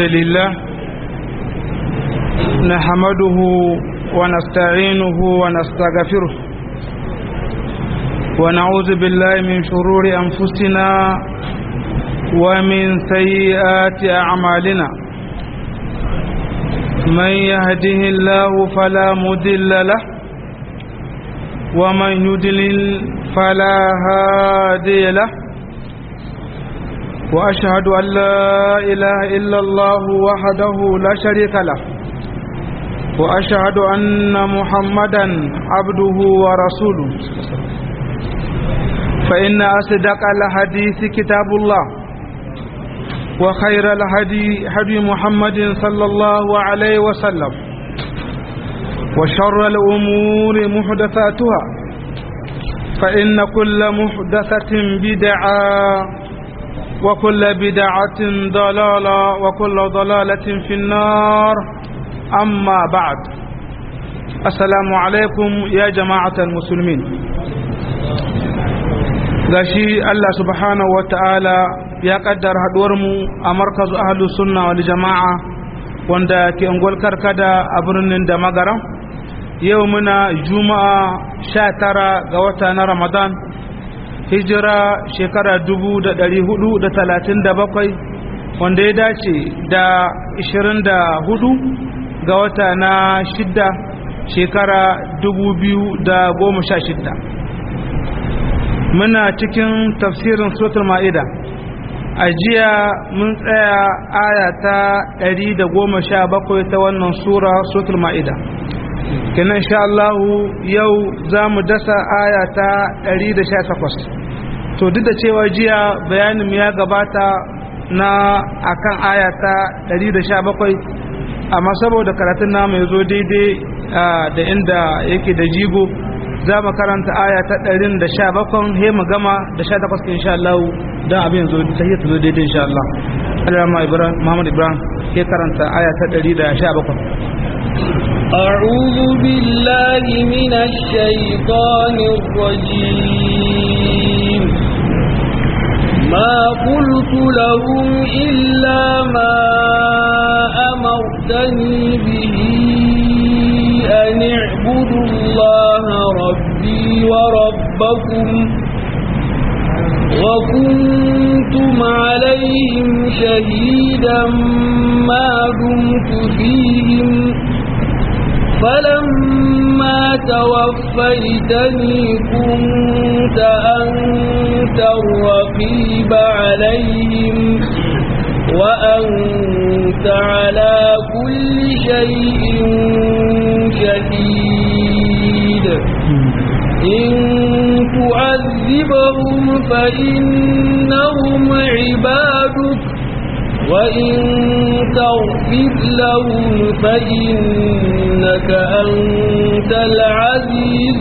لله نحمده ونستعينه ونستغفره ونعوذ بالله من شرور أنفسنا ومن سيئات أعمالنا من يهده الله فلا مضل له ومن يضلل فلا هادي له وأشهد أن لا إله إلا الله وحده لا شريك له وأشهد أن محمدا عبده ورسوله فإن أصدق الحديث كتاب الله وخير الهدي هدي محمد صلى الله عليه وسلم وشر الأمور محدثاتها فإن كل محدثة بدعة وكل بدعة ضلالة وكل ضلالة في النار أما بعد السلام عليكم يا جماعة المسلمين gashi Allah subhanahu wa ta'ala ya kaddara haduwarmu a markazu ahlus sunna wal jama'a wanda ke ungwal karkada a birnin da magaram yau muna juma'a 19 ga wata na Ramadan hijira shekara 1437 wanda ya dace da 24 ga wata na 6 shekara 2016 muna cikin tafsirin suratul ma'ida a jiya mun tsaya aya ta 117 ta wannan sura suratul ma'ida kenan insha Allah yau zamu dasa aya ta 118 to duk da cewa jiya bayanin ya gabata na akan aya ta 117 amma saboda karatun namu yazo daidai da inda yake da jigo za mu karanta aya ta 117 he mu gama da 18 insha Allah dan abin zo sai ya zo daidai insha Allah Allama Ibrahim Muhammad Ibrahim ke karanta aya ta 117 أعوذ بالله من الشيطان الرجيم ما قلت لهم إلا ما أمرتني به أن اعبدوا الله ربي وربكم وكنتم عليهم شهيدا ما دمت فيهم فلما توفيتني كنت أنت الرقيب عليهم وأنت على كل شيء شهيد إن تعذبهم فإنهم عبادك وإن تغفر لهم فإنك أنت العزيز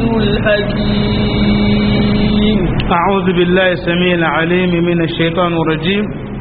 الحكيم أعوذ بالله السميع العليم من الشيطان الرجيم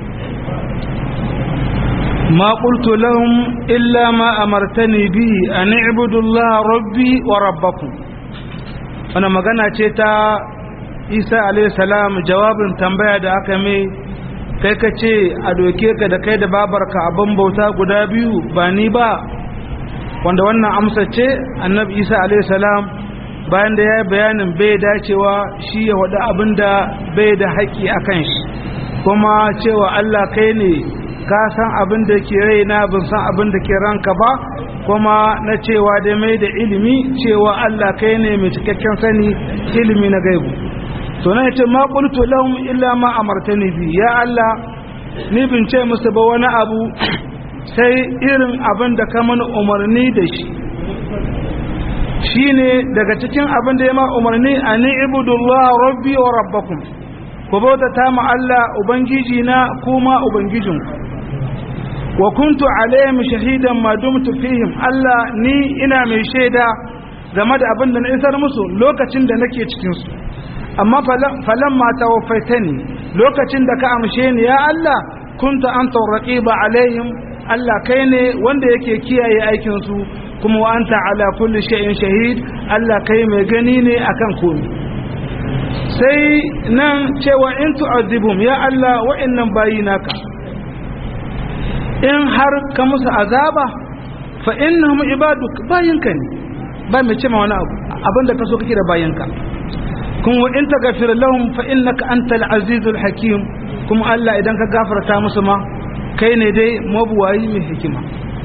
ما قلت لهم إلا ما أمرتني به أن اعبدوا الله ربي وربكم أنا مغانا تيتا إيسى عليه السلام جواب تنبيه دا أكمي kai ka ce a doke ka da kai da babarka abin bauta guda biyu ba ni ba wanda wannan amsa ce annabi isa alaihi salam bayan da ya yi bayanin bai dacewa shi ya wada abin da bai da haƙƙi a kan shi kuma cewa Allah kai ne ka san abin da ke raina ban san abin da ke ranka ba kuma na cewa da mai da ilimi cewa Allah kai ne mai cikakken sani ilimi na gaibu to na yace ma qultu lahum illa ma amartani bi ya Allah ni bin ce musu ba wani abu sai irin abin da ka mana umarni da shi shine daga cikin abin da ya ma umarni ani ibudullah rabbi wa rabbakum ku bauta ta ma Allah ubangiji na kuma ubangijinku wa kuntu alaihim shahidan ma dumtu fihim Allah ni ina mai shaida game da abin da na isar musu lokacin da nake cikin su amma falamma tawaffaitani lokacin da ka amshe ni ya Allah kunta anta raqiba alaihim Allah kai ne wanda yake kiyaye aikin su kuma wa anta ala kulli shay'in shahid Allah kai mai gani ne akan komai sai nan cewa in tu'adhibum ya Allah wa'annan bayinaka in har ka musu azaba fa innahum ibaduk bayinka ne ba mai ce ma wani abu abinda ka so kake da bayinka kuma wa in taghfir lahum fa innaka antal azizul hakim kuma Allah idan ka gafarta musu ma kai ne dai mabuwayi mai hikima.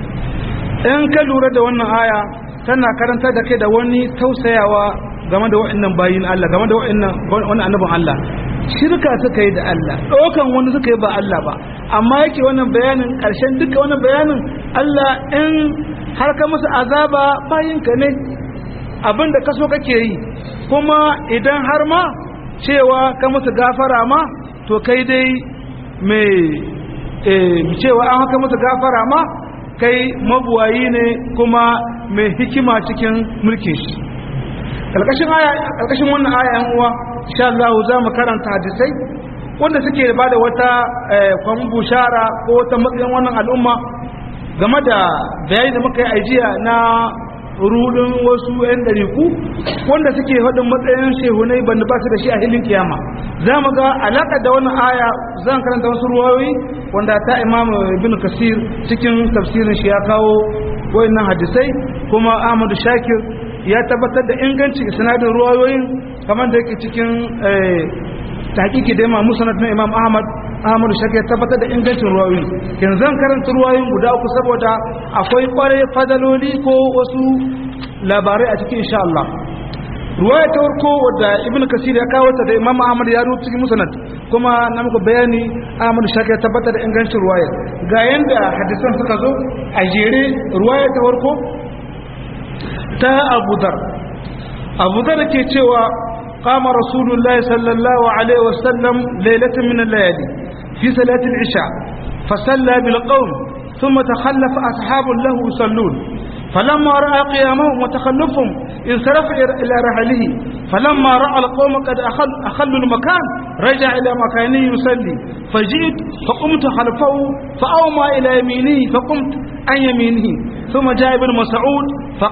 In ka lura da wannan aya tana karanta da kai da wani tausayawa game da wa'annan bayin Allah game da wa'annan annabin Allah shirka suka yi da Allah ɗaukan wani suka yi ba Allah ba amma yake wannan bayanin ƙarshen duka wannan bayanin Allah in har ka musu azaba bayinka ne abinda ka so kake yi kuma idan har ma cewa ka musu gafara ma to kai dai mai cewa an haka musu gafara ma kai mabuwayi ne kuma mai hikima cikin mulkin shi. Ƙarƙashin wannan aya yan uwa insha Allah za mu karanta hadisai wanda suke bada wata kwan bushara ko wata matsayin wannan al'umma game da bayani da muka yi ajiya na rudin wasu 'yan ɗariku wanda suke faɗin matsayin shehunai banda ba su da shi a hilin kiyama. Za mu ga alaƙa da wannan aya zan karanta wasu ruwayoyi wanda ta Imam Ibn Kasir cikin tafsirin shi ya kawo wayannan hadisai kuma Ahmadu Shakir ya tabbatar da ingancin isnadin ruwayoyin kamar da yake cikin tahqiqi da Imam Musnad na Imam Ahmadu Shakir ya tabbatar da ingancin ruwayoyin. Yanzu zan karanta ruwayoyin guda uku saboda akwai kware fadaloli ko wasu labarai a cikin insha Allah. Ruwaya ta farko wadda Ibn Kasir ya kawo ta da Imam Ahmad ya rubuta cikin Musnad kuma na muku bayani Ahmadu Shakir ya tabbatar da ingancin ruwaya. Ga yanda hadisan suka zo a jere ruwaya ta farko ta Abu Dhar ke cewa قام رسول الله صلى الله عليه وسلم ليلة من الليالي في صلاة العشاء فصلى بالقوم ثم تخلف أصحاب له يصلون فلما رأى قيامهم وتخلفهم انصرف إلى رحله فلما رأى القوم قد أخلوا المكان رجع إلى مكانه يصلي فجئت فقمت خلفه فأومى إلى يمينه فقمت عن يمينه ثم جاء ابن مسعود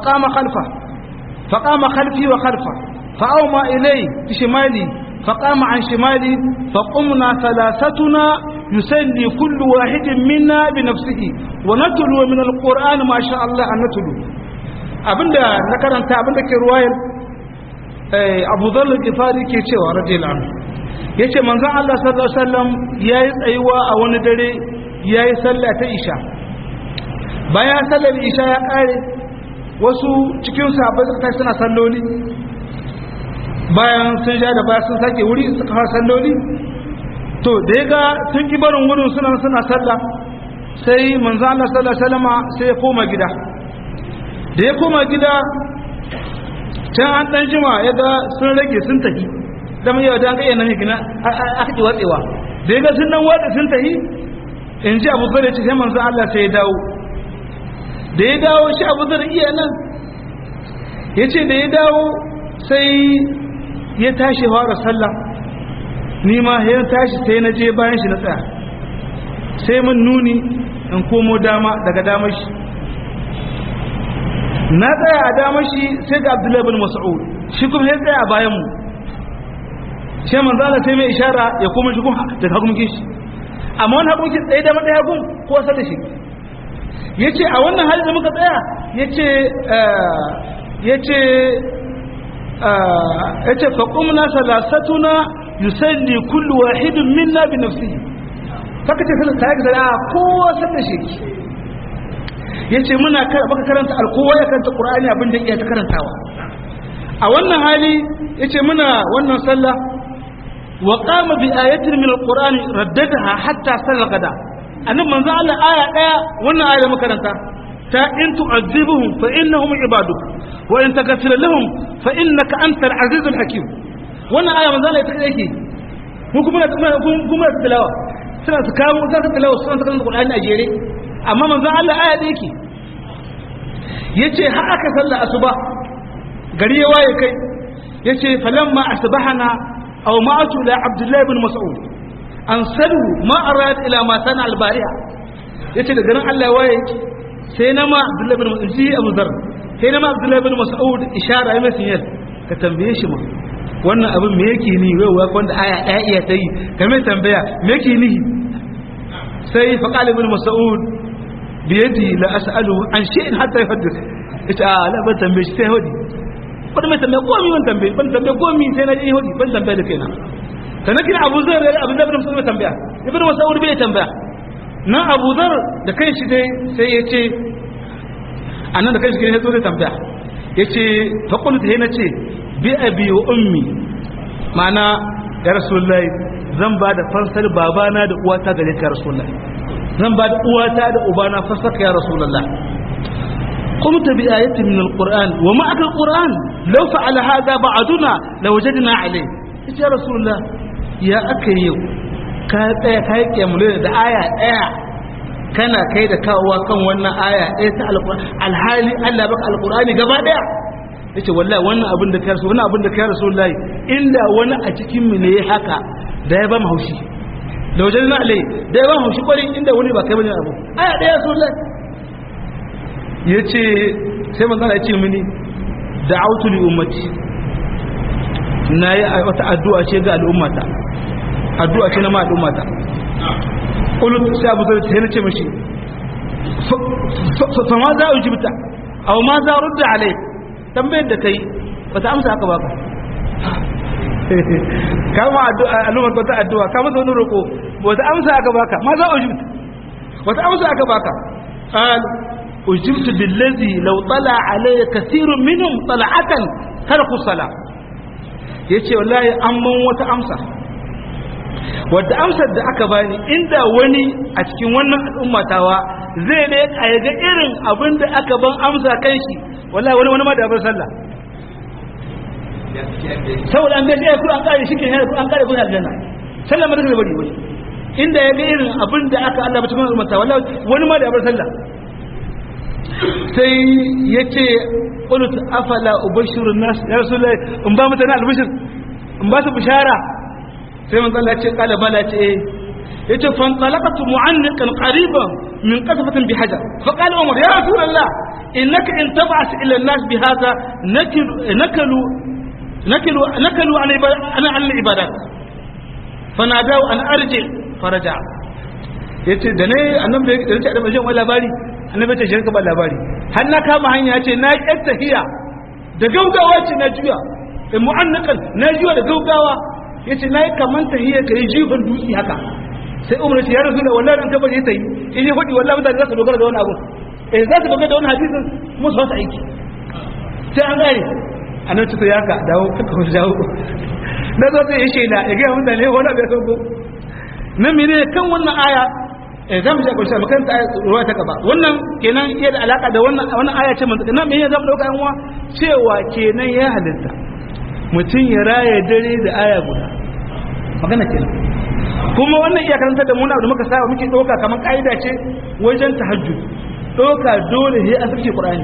فقام خلفي وخلفه فأومى إليه بشمالي فقام عن شمالي فقمنا ثلاثتنا يسلي كل واحد منا بنفسه ونتلو من القرآن ما شاء الله أن نتلو abinda na karanta abinda ke ruwayar Abu Dharr al-Ghifari ke cewa radiyallahu anhu yace manzon Allah sallallahu alaihi wasallam yayi tsayuwa a wani dare yayi sallah ta Isha bayan sallar Isha ya kare wasu cikin sahabbai suka suna salloli bayan sun ja da baya sun sake wuri suka fara salloli to da ya ga sun ki barin wurin suna sallah sai manzo Allah sallallahu alaihi wasallam sai ya koma gida da ya koma gida can an dan jima ya ga sun rage sun tafi da mai yawa da ga yana gina aka ki watsewa da ya ga sun dan wada sun tafi in ji Abu Dharr ce sai manzo Allah sai ya dawo da ya dawo shi Abu Dharr iya nan yace da ya dawo sai ya tashi fara sallah ni ma ya tashi sai na je bayan shi na tsaya sai mun nuni in komo dama daga damar shi na tsaya a damar shi sai ga Abdullahi bin Mas'ud shi kuma ya tsaya a bayan mu sai manzo Allah sai mai ishara ya koma shi kuma da hagunkin shi amma wannan hagunkin tsaye da madaya gun ko sa da shi yace a wannan hali da muka tsaya yace fa qumna salasatuna yusalli kullu wahidin minna bi nafsihi kaka ce sai ta ga kowa sai da shi yace muna baka karanta alkowa ya karanta qur'ani abin da yake ta karantawa a wannan hali yace muna wannan sallah wa qama bi ayatin min alqur'ani raddadaha hatta salqada annabi manzo Allah aya daya wannan aya da muka karanta ta in tu'azibuhum fa innahum ibaduk wa in taghfir lahum fa innaka antal azizul hakim wannan aya manzo Allah ita yake mu kuma tilawa suna su kawo za ta tilawa suna ta Qur'ani a jere amma manzo Allah aya da yake yace har aka salla asuba gari ya waye kai yace falamma asbahana aw ma'atu la Abdullah ibn Mas'ud an sadu ma arad ila ma sana al-bari'a yace da garin Allah waye sai na ma Abdullah ibn Mas'ud Abu Dharr sai na ma Abdullah ibn Mas'ud ishara ya masa yar ka tambaye shi ma wannan abin me yake ni wai wanda aya daya iya tayi kamar tambaya me yake ni sai fa qala ibn Mas'ud biyadi la as'alu an shay'in hatta yuhaddith ita la ban tambaye shi sai hodi ban mai tambaye komai ban tambaye komai sai na ji hodi ban tambaye da kaina sanan kina Abu Zar bin Musa tambaya ibnu Mas'ud bai tambaya nan Abu Zar da kanshi dai sai yace annan da kanshi ne sai tambaya yace fa qultu he nace bi abi wa ummi mana ya rasulullahi zan ba da fansar babana da uwata gare ka rasulullahi zan ba da uwata da ubana fansar ka ya rasulullah qumta bi ayatin min alquran wa ma'aka alquran law fa'ala hadha ba'duna lawajadna alayhi ya rasulullah ya akai ka tsaya kai kiyamule da aya daya kana kai da kawowa kan wannan aya ɗaya ta alqur'ani alhali Allah baka alqur'ani gaba daya yace wallahi wannan abin da kai rasul wannan abin da kai rasulullahi inda wani a cikin mu ne haka da ya ba mu haushi da wajen na alai da ya ba mu haushi kwarin inda wani ba kai bane abu aya daya rasulullahi yace sai manzon ya ce mini da'awtu li ummati nayi wata addu'a ce ga al'ummata addu'a ce na ma al'ummata qulu sai Abu Dawud sai nace mishi fa ma za ujibta aw ma za rudda alai tambayar da kai wata amsa aka baka kama addu'a al'ummar wata addu'a kama wani roko wata amsa aka baka ma za ujibta wata amsa aka baka qal ujibtu billazi law tala alayya kathirun minhum tala'atan tarku salat yace wallahi an man wata amsa wadda amsar da aka bani inda wani a cikin wannan al'ummatawa zai ne a yaga irin abin da aka ban amsa kan shi wallahi wani ma da bar sallah saboda an gaji ya an kare shi ke an kare kun aljanna sallah ma da bari wani inda yaga irin abin da aka Allah ba cikin al'ummata wallahi wani ma da bar sallah sai yace qult afala ubashiru nas ya rasulullahi in ba mutane albishir in ba su bishara sai manzo Allah ya ce qala bala ce yace fa talaqatu mu'anniqan qariban min qasfatin bi hajar fa qala umar ya rasulullah innaka in tab'as ila an-nas bi hadha nakalu ana al-ibadat fanadaw an arji faraja yace da ne annabi da yace da majin wani labari annabi ce shirka ba labari har na kama hanya yace na tahiya da gaugawa ce na juya mu'anniqan na juya da gaugawa yace nayi kaman tahiyya kai jifan dutse haka sai umar ya rasu da wallahi dan tabbata yayi in ya fadi wallahi mutane za su dogara da wani abu za su dogara da wani hadisin kuma su fasa aiki sai an gane annabi ta yaka dawo kaka ku dawo na zo sai ya shela ya ga mutane wani abu ya sauko nan mene kan wannan aya za mu shaka shi makaranta ruwa ta gaba wannan kenan iya da alaka da wannan aya ce mun nan mene zamu dauka yan uwa cewa kenan ya halitta mutum ya raya dare da aya guda magana kenan kuma wannan iya karanta da muna da muka saba muke doka kamar kaida ce wajen tahajjud doka dole ne a sarki qur'ani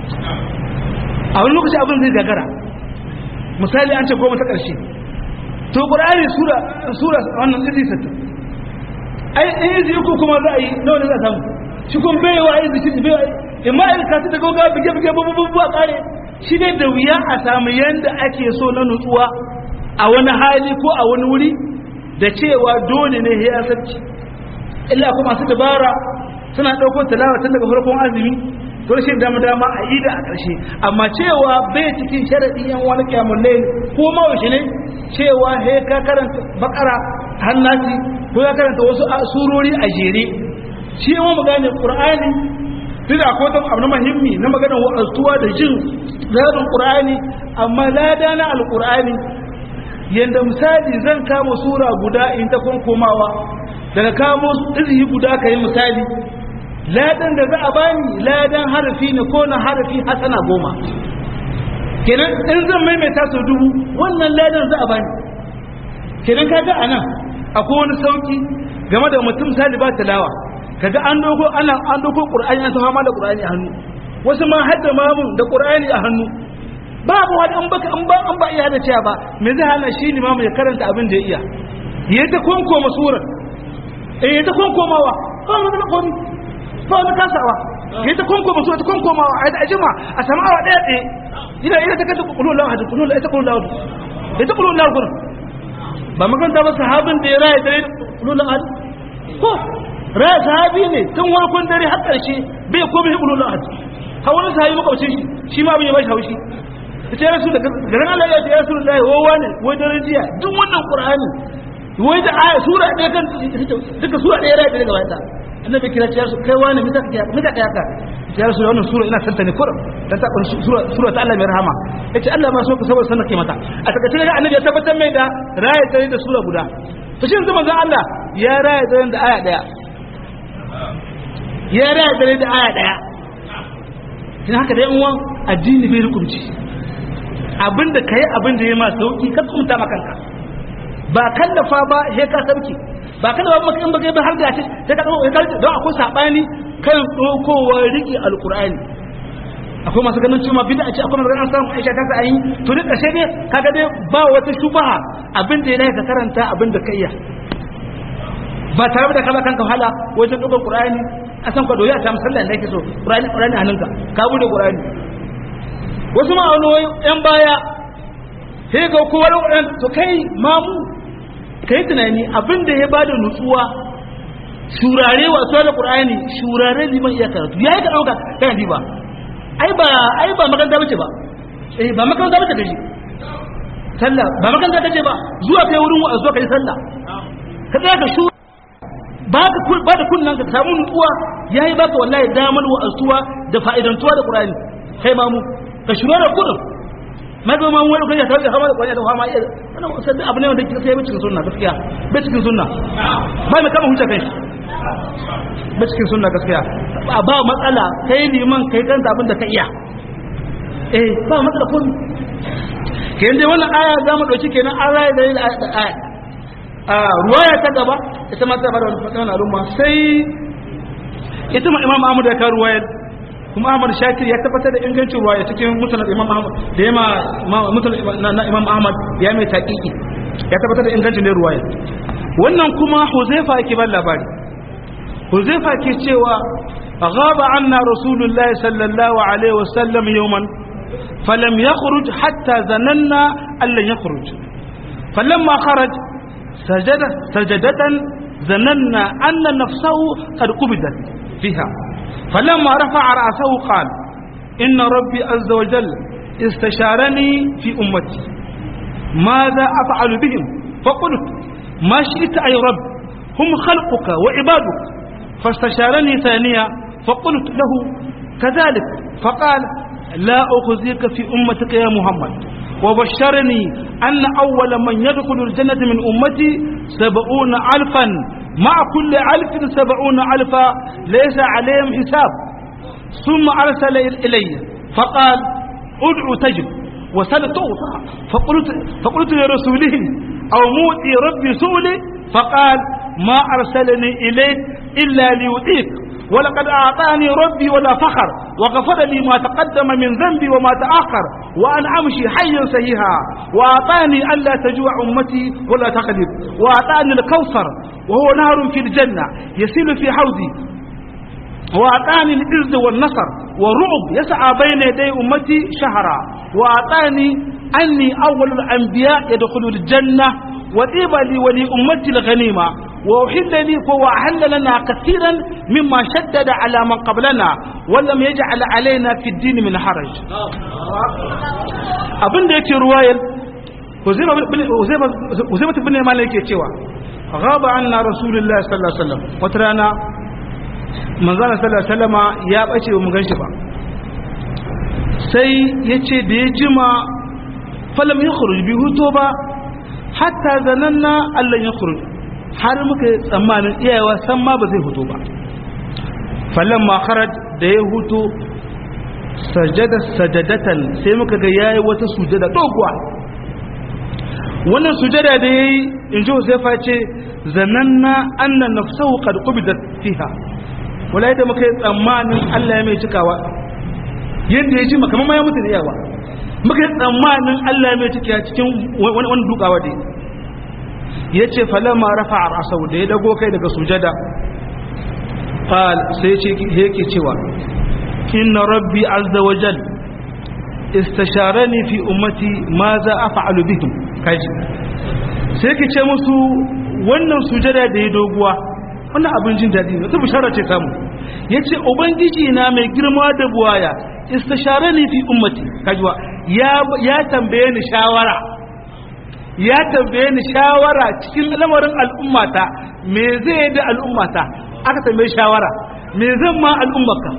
a wani lokaci abin zai gagara misali an ce goma ta karshe to qur'ani sura wannan izi satta ai izi ko kuma za a yi nawa ne za a samu shi kun baiwa izi shi baiwa imma in ka ta goga bige bige bubu a kare shi ne da wuya a samu yanda ake so na nutsuwa a wani hali ko a wani wuri da cewa dole ne ya sarki illa kuma su dabara suna ɗauko talawa tun daga farkon azumi to shi dama a yi da a ƙarshe amma cewa bai cikin sharaɗi yan wani kyamun ne ko mawashi ne cewa he ka karanta bakara hannati ko ya karanta wasu surori a jere shi yawan mu gane qur'ani duk akwai wata abu na muhimmi na maganar wa'azuwa da jin zarin qur'ani amma lada na alqur'ani yanda misali zan kama sura guda in ta konkomawa daga kamo izhi guda kai misali ladan da za a bani ladan harafi ne ko na harafi hasana 10 kenan in zan maimaita su 1000 wannan ladan za a bani kenan kaga anan akwai wani sauki game da mutum misali ba tilawa kaga an dogo qur'ani an tafa ma da qur'ani a hannu wasu ma hadda mamun da qur'ani a hannu babu wani an ba iya da cewa ba me zai hana shi limamu ya karanta abin da ya iya yayi ta konkoma surar yayi ta konkomawa ba mu da komi ba wani kasawa yayi ta konkoma surar ta konkomawa ai da ajima a sama awa daya tsaye ina ta kanta kullu lahu hadu kullu ita kullu lahu ita kullu lahu ba maganta ba sahabin da ya raye dare kullu lahu ko rai sahabi ne tun warkon dare har karshe bai komai ibulul ahad har wani sahabi makwabcin shi ma abin ya bashi haushi yace ya rasul garin Allah ya ce ya rasulullahi wawa ne wai daren jiya duk wannan qur'ani wai da aya sura ɗaya kan duka sura ɗaya rai daga wata annabi kira ce kai wani mita kai haka ya rasul wannan sura ina santa ne kurum dan ta sura ta Allah mai rahama yace Allah ma so ka saboda sanar ke mata a takaice ga annabi ya tabbatar mai da raya tare da sura guda to shi yanzu manzon Allah ya raya tare da aya daya ya raya tare da aya daya kin haka dai uwan addini bai rukunci abinda kai abinda yayi ma sauki ka tsunta makanka ba kallafa ba sai ka sauki ba kada ba maka in baka ba har da ce sai ka dauko don akwai sabani kan dokowa riki alqur'ani akwai masu ganin cewa bid'a ce akwai masu ganin samu Aisha ta sa yi to duk kashe ne kaga dai ba wata shubha abin da yana ka karanta abin da kai ya ba tare da kaza kanka wahala wajen dogon qur'ani a san ka doya ta musallan da yake so qur'ani a hannunka ka bude qur'ani wasu ma wani yan baya sai ga kowa to kai mamu kai tunani abin da ya bada nutsuwa shurare wasu da qur'ani shurare liman iya karatu yayi ka dauka kana ji ba ai ba makaranta bace ba ba makaranta bace kaje sallah ba makaranta kaje ba zuwa kai wurin wa'azi zuwa kai sallah ka tsaya ka shu ba da kunnan ka samu nutsuwa yayi baka wallahi damar wa'azuwa da fa'idantuwa da qur'ani kai mamu ka shurare kullum mazo ma wani kai ta da hawa da kwanya da fama iya wannan usul abu ne wanda kike sai cikin sunna gaskiya bai cikin sunna ba mai kama hujja kai bai cikin sunna gaskiya ba matsala kai liman kai kan abin da ka iya ba matsala ko kenan dai wannan aya za mu dauki kenan aya da aya ruwaya ta gaba ita ma ta bada wannan al'umma sai ita ma Imam Ahmad da ka ruwaya kuma Ahmad Shakir ya tabbatar da ingancin ruwaya cikin musnad Imam Ahmad da yama musnad na Imam Ahmad ya mai taqiqi ya tabbatar da ingancin da ruwaya wannan kuma Huzaifa yake ban labari Huzaifa ke cewa غاب عنا رسول الله صلى الله عليه وسلم يوما فلم يخرج حتى ظننا أن لن يخرج فلما خرج سجدة ظننا أن نفسه قد قبضت فيها فلما رفع رأسه قال إن ربي عز وجل استشارني في أمتي ماذا أفعل بهم فقلت ما شئت أي رب هم خلقك وعبادك فاستشارني ثانية فقلت له كذلك فقال لا أخزيك في أمتك يا محمد وبشرني أن أول من يدخل الجنة من أمتي 70,000 مع كل 1,070,000 ليس عليهم حساب ثم أرسل إلي فقال ادعو تجب وسل تعطى فقلت لرسوله أو موتي ربي سؤلي فقال ما أرسلني إليك إلا ليؤتيك ولقد أعطاني ربي ولا فخر وغفر لي ما تقدم من ذنبي وما تأخر وأن أمشي حيا سهيها وأعطاني ألا تجوع أمتي ولا تغلب وأعطاني الكوثر وهو نهر في الجنة يسيل في حوضي وأعطاني العز والنصر والرعب يسعى بين يدي أمتي شهرا وأعطاني أني أول الأنبياء يدخل الجنة وطيب لي ولأمتي الغنيمة وأحل لنا كثيرا مما شدد على من قبلنا ولم يجعل علينا في الدين من حرج abin da yake ruwayar Huzaifa bin Yaman yake cewa ghaba anna rasulullahi sallallahu alaihi wasallam wata rana manzon sallallahu alaihi wasallama ya bace mu ganshi ba sai yace da ya jima falam yakhruj bi hutu ba hatta zananna allan yakhruj har muka yi tsammanin iyayewa san ma ba zai hutu ba falon makarar da ya hutu sajadatan sai muka ga yayi wata sujada doguwa wannan sujada da yayi in ji Huzaifa ce zananna anna nafsahu qad qubidat fiha wallahi da muka yi tsammanin Allah ya mai cikawa yadda ya ji kamar ma ya mutu da iyawa muka yi tsammanin Allah ya mai cikawa cikin wani dukawa da ya ce falama rafa a rasau da ya dago kai daga sujada sai yake cewa inna rabbi azza wa jal istasharani fi ummati ma za a fa'alu bihim kaji sai yake ce musu wannan sujada da ya doguwa wannan abin jin daɗi ne, ta bishara ce samu. Ya ce ubangiji na mai girma da buwaya istasharani fi ummati, kajuwa ya tambaye ni shawara, ya tambaye ni shawara cikin lamarin al'ummata, me zai da al'ummata, aka tambaye shawara me zan ma al'ummarka,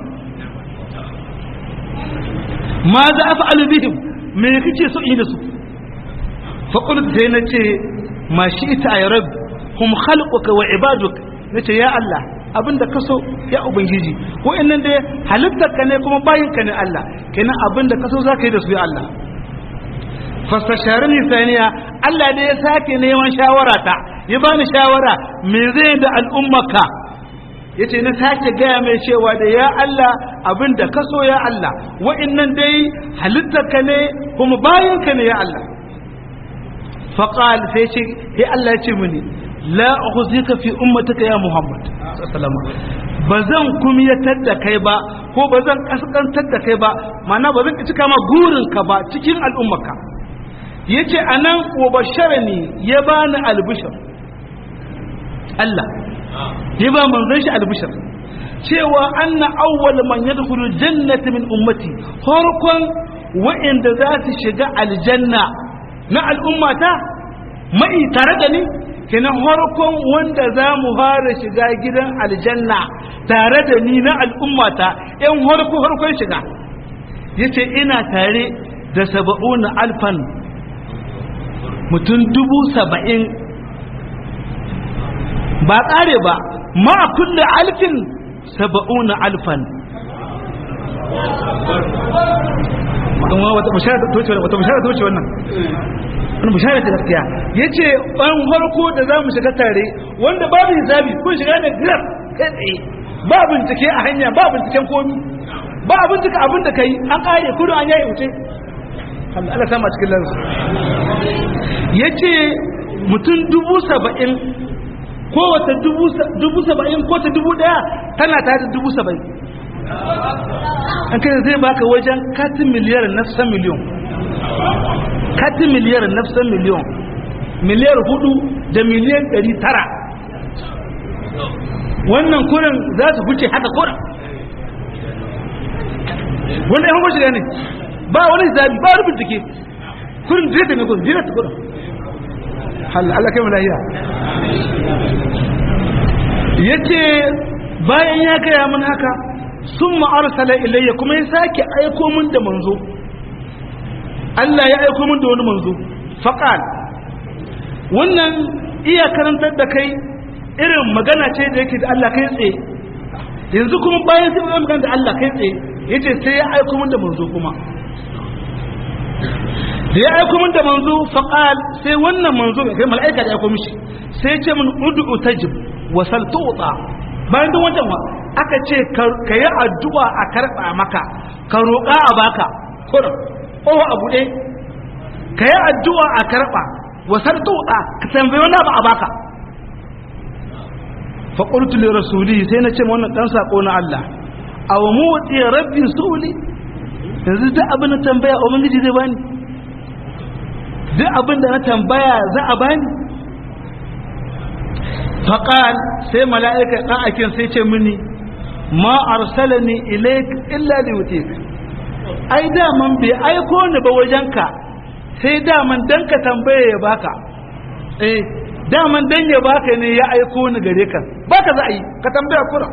ma za a fa'alu bihim, me kake so in da su. faƙulut sai na ce ma shi ita a yarab kuma halƙuka wa ibaduk, na ce ya Allah abinda ka so ya ubangiji, wa'annan dai halittarka ne kuma bayinka ne Allah, kenan abinda ka so za ka yi da su ya Allah. fastasharani saniya, Allah ne ya sake neman shawara ta, ya bani shawara me zai da al'ummaka, yace na sake gaya mai cewa da ya Allah abinda ka so ya Allah, wa'annan dai halittarka ne kuma bayinka ne ya Allah. faqal sai ce sai Allah ya ce mini la ukhzika fi ummatika ya Muhammad sallallahu alaihi wasallam, bazan kumyatar da kai ba ko bazan kaskantar da kai ba, ma'ana bazan cika ma gurin ka ba cikin al'ummarka. yace anan wa basharani ya bani albishir, Allah ya ba manzon shi albishir cewa anna awwal man yadkhulu jannati min ummati, farkon wa'inda za su shiga aljanna na al'ummata mai tare da ni, kenan farkon wanda za mu fara shiga gidan aljanna tare da ni na al'ummata, yan farkon shiga. yace ina tare da 70,000 mutum 70,000, ba ƙare ba, ma kulle alfin 70,000. wata bishara ta wuce wannan wani bishara ta gaskiya. ya ce ɓan farko da za mu shiga tare wanda babu hisabi kun shiga ne gilas kai tsaye, ba bincike a hanya, ba binciken komi, ba bincika abin da ka yi an ƙare kudu an yayi wuce. Allah sama cikin lansu. ya ce mutum 70,000 ko wata 70,000 ko ta 1,000 tana tare da 70,000. an kai zai baka wajen katin miliyar nafsan miliyon, katin miliyar nafsan miliyon, miliyar 4 da miliyan 900. wannan kurin za su huce haka kurin, wanda ya hango shiga ne ba wani zabi ba wani bincike, kurin direta ne kurin direta kurin. Allah kai malahiya. ya ce bayan ya gaya mun haka sun ma'arsala ilayya, kuma ya sake aiko min da manzo, Allah ya aiko min da wani manzo. faqal, wannan iya karantar da kai irin magana ce da yake da Allah kai tsaye. yanzu kuma bayan sai magana da Allah kai tsaye, yace sai ya aiko min da manzo kuma. da ya aiko min da manzo, faqal, sai wannan manzo kai mala'ika da ya aiko mishi sai ya ce min ud'u tajib wa sal tu'ta. bayan duk wancan aka ce ka yi addu'a a karɓa maka, ka roƙa a baka kurin kowa abu ɗaya, ka yi addu'a a karɓa wasar tuɗa ka tambayi wani abu a baka. faƙultu li rasuli, sai na ce wannan ɗan saƙo na Allah, a wa mu waɗe rabbi suli, yanzu duk abin na tambaya a ubangiji zai bani, duk abin da na tambaya za a bani. faƙal, sai mala'ika ɗan akin sai ce mini ma arsalani ilaik illa liutik, ai daman bai aiko ni ba wajenka sai daman dan ka tambaye ya baka, daman dan ya baka ne ya aiko ni gare ka, baka za a yi ka tambaya kura.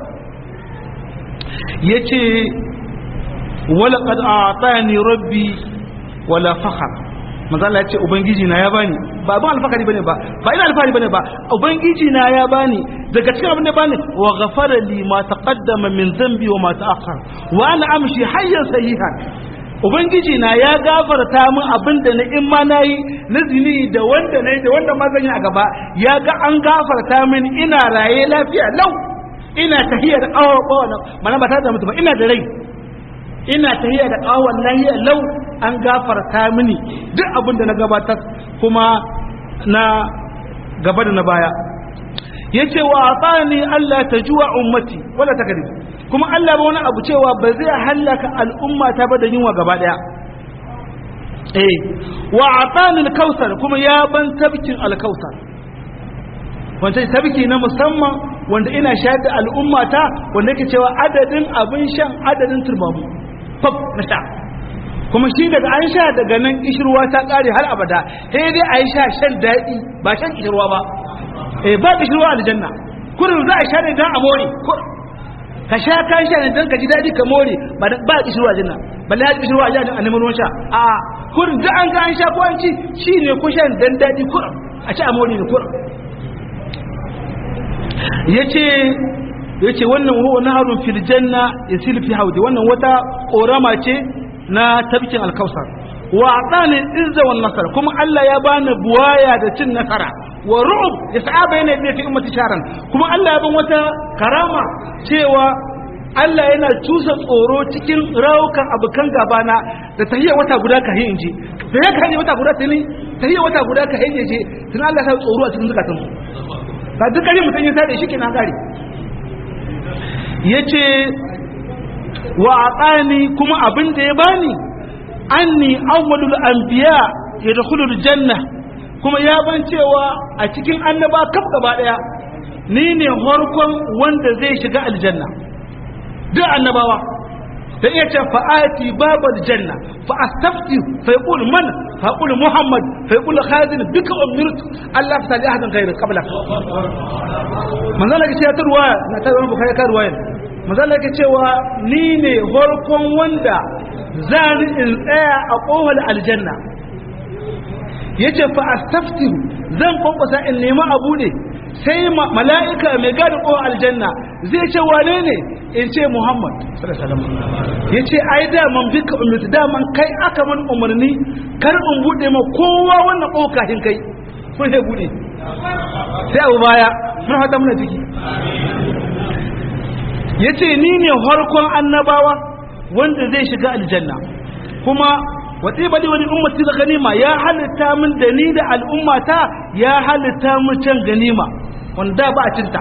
yace wala qad a'tani rabbi wala fakhar, manzo Allah yace ubangiji na ya bani, ba ban alfakari bane ba, ba ina alfahari bane ba, ubangiji na ya bani daga cikin abin da bani, wa ghafara li ma taqaddama min dhanbi wa ma ta'akhkhar wa ana amshi hayyan sahihan. ubangiji na ya gafarta min abin da na in ma nayi na zini da wanda nayi da wanda ma zan yi a gaba, ya ga an gafarta min ina raye lafiya lau, ina tahiyar awon mana ba ta da mutu ba, ina da rai, ina tahiyar da awon lahiya lau, an gafarta mini duk abin da na gabatar kuma na gaba da na baya. yace wa atani Allah tajua ummati wala takdir, kuma Allah ba wani abu cewa ba zai halaka al'umma ta ba da yunwa gaba daya. wa atani al-kautsar, kuma ya ban tabkin al-kautsar, wancan tabki na musamman wanda ina shayar da al'ummata wanda yake cewa adadin abin shan adadin turbamu fab na sha kuma shi daga an sha daga nan kishirwa ta kare har abada sai dai a yi shan daɗi ba shan kishirwa ba ba kishirwa aljanna kurin za a sha ne don a more ka sha kan sha ne don ka ji daɗi ka more ba kishirwa aljanna balle ya kishirwa aljanna a neman ruwan sha a kurin da an ga an sha ko an ci shi ne ko shan dan daɗi kurin a ci a more ne kurin yace wannan huwa naharun fil janna yasil fi haudi wannan wata korama ce na tabkin alkausar wa atani izza wan nasar kuma Allah ya bani buwaya da cin nasara wa ru'ub yas'aba yana da fi ummati sharan kuma Allah ya ban wata karama cewa Allah yana cusa tsoro cikin rawukan abukan gabana da tahiyya wata guda ka hinje da ya kai wata guda tani tahiyya wata guda ka hinje tun Allah ya sa tsoro a cikin zakatun ba duk kare mutun ya sade shi kenan gari yace wa atani kuma abin da ya bani anni awwalul anbiya yadkhulul janna kuma ya ban cewa a cikin annaba kaf gaba daya ni ne farkon wanda zai shiga aljanna duk annabawa da iya ce fa'ati babal janna fa astafti fa yaqul man fa yaqul muhammad fa yaqul khazin bika umirtu allah ta ahadan ghayr qabla manzala ke cewa ruwaya na ta bukhari ka ruwaya manzala ke cewa ni ne farkon wanda zan in tsaya a kofar aljanna yace fa astafti zan kwankwasa in nemi abu ne sai mala'ika mai gadi kofar aljanna zai ce wane ne in ce muhammad ya ce ai daman bika umarci daman kai aka man umarni kar in buɗe ma kowa wannan ƙokahin kai kun sai buɗe sai abu baya mun hata muna ciki ya ce ni ne harkon annabawa wanda zai shiga aljanna kuma watsi bali wani ummati da ganima ya halitta min da ni da al'ummata ya halitta min can ganima wanda ba a cinta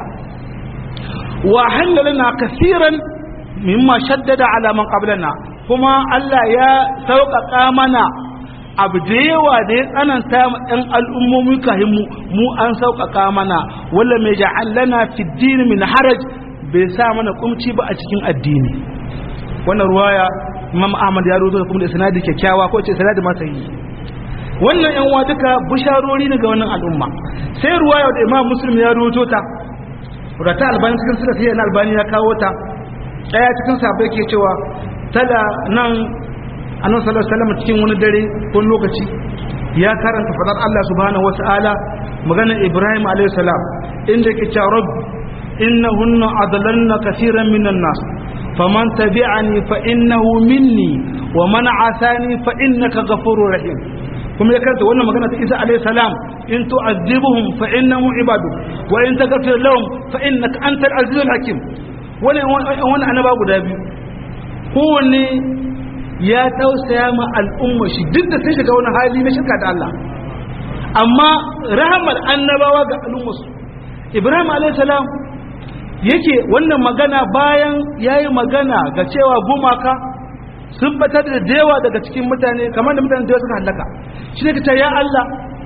wa halalna kaseeran mimma shaddada ala man qablana kuma Allah ya sauƙaƙa mana abu da yawa da ya tsananta mu ɗan al'ummomi kahin mu an sauƙaƙa mana walla mai ja'alana fi din min haraj bai sa mana kumci ba a cikin addini wannan ruwaya Imam Ahmad ya rawaito kuma da sanadi kyakkyawa ko ce sanadi masayi wannan yan uwa duka bisharori ne ga wannan al'umma sai ruwaya da Imam Muslim ya rawaito ta wadda albani cikin suka fiye na albani ya kawo ta ɗaya cikin sabai ke cewa tala nan annabi sallallahu alaihi wasallam cikin wani dare ko lokaci ya karanta fadar Allah subhanahu wataala maganar Ibrahim alaihi salam inda yake cewa rabb innahunna adlalna kaseeran minan nas faman tabi'ani fa innahu minni wa man asani fa innaka ghafurur rahim kuma ya karanta wannan magana ta Isa alaihi salam in tu'adhibuhum fa innahum ibaduk wa in taghfir lahum fa innaka antal azizul hakim wannan annaba guda biyu kowanne ya tausaya ma al'umma shi duk da sai shiga wani hali na shirka da Allah amma rahamar annabawa ga al'ummarsu Ibrahim alaihi salam yake wannan magana bayan yayi magana ga cewa gumaka sun batar da dewa daga cikin mutane kamar da mutane da suka halaka shi ne ta ya Allah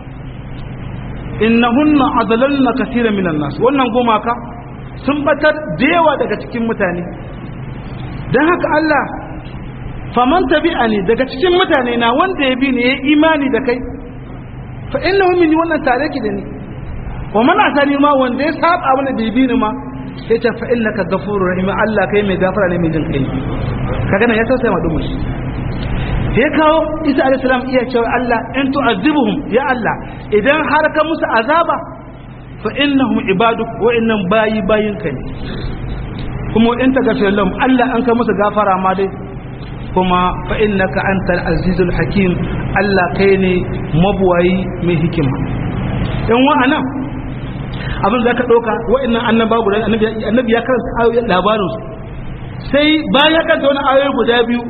innahunna adlalna kaseeran minan nas wannan gumaka sun batar dewa daga cikin mutane dan haka Allah faman tabi'ani daga cikin mutane na wanda ya bi ne ya imani da kai fa innahu minni wannan tare ki da ni wa man asani ma wanda ya saba mana da bi ni ma sai ta fa innaka ghafurur rahim Allah kai mai gafara ne mai jin kai kaga nan ya tausaya ma dumu sai kawo Isa alayhi salam iya cewa Allah in tu'azibuhum ya Allah idan har ka musu azaba fa innahum ibaduk wa innam bayin kai kuma in ta gafara lahum Allah an ka musu gafara ma dai kuma fa innaka antal azizul hakim Allah kai ne mabuwayi mai hikima dan wa'anan abin da ka dauka wa'annan annaba guda annabi ya karanta ayoyin labarin su sai bayan ya karanta wani ayoyi guda biyu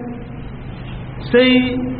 sai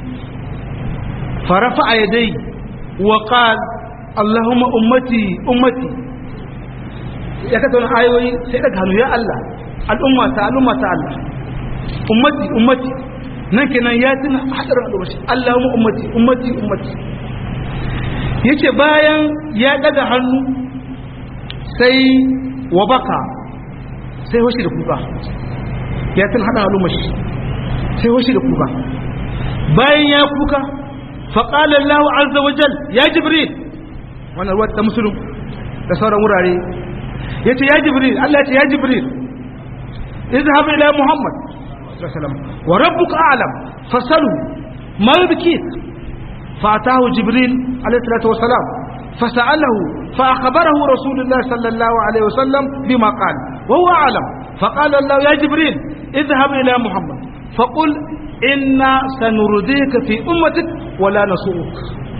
farafa ayadai wa qala Allahumma ummati ummati ya karanta wani ayoyi sai daga hannu ya Allah al'umma ta Allah ummati ummati nan kenan ya tuna hadarin al'umma Allahumma ummati ummati ummati yace bayan ya daga hannu sai wa baka sai hoshi da kuka ya tun hada halumashi sai hoshi da kuka bayan ya kuka faƙala Allah azza wa jal ya jibril wannan ruwa ta musulun da sauran wurare ya ce ya jibril Allah ya ce ya jibril izhab ila muhammad sallallahu alaihi wasallam wa rabbuka a'lam fasalu ma yubkik فأتاه جبريل عليه الصلاة والسلام فسأله فأخبره رسول الله صلى الله عليه وسلم بما قال وهو أعلم فقال الله يا جبريل اذهب إلى محمد فقل إنا سنرضيك في أمتك ولا نسوءك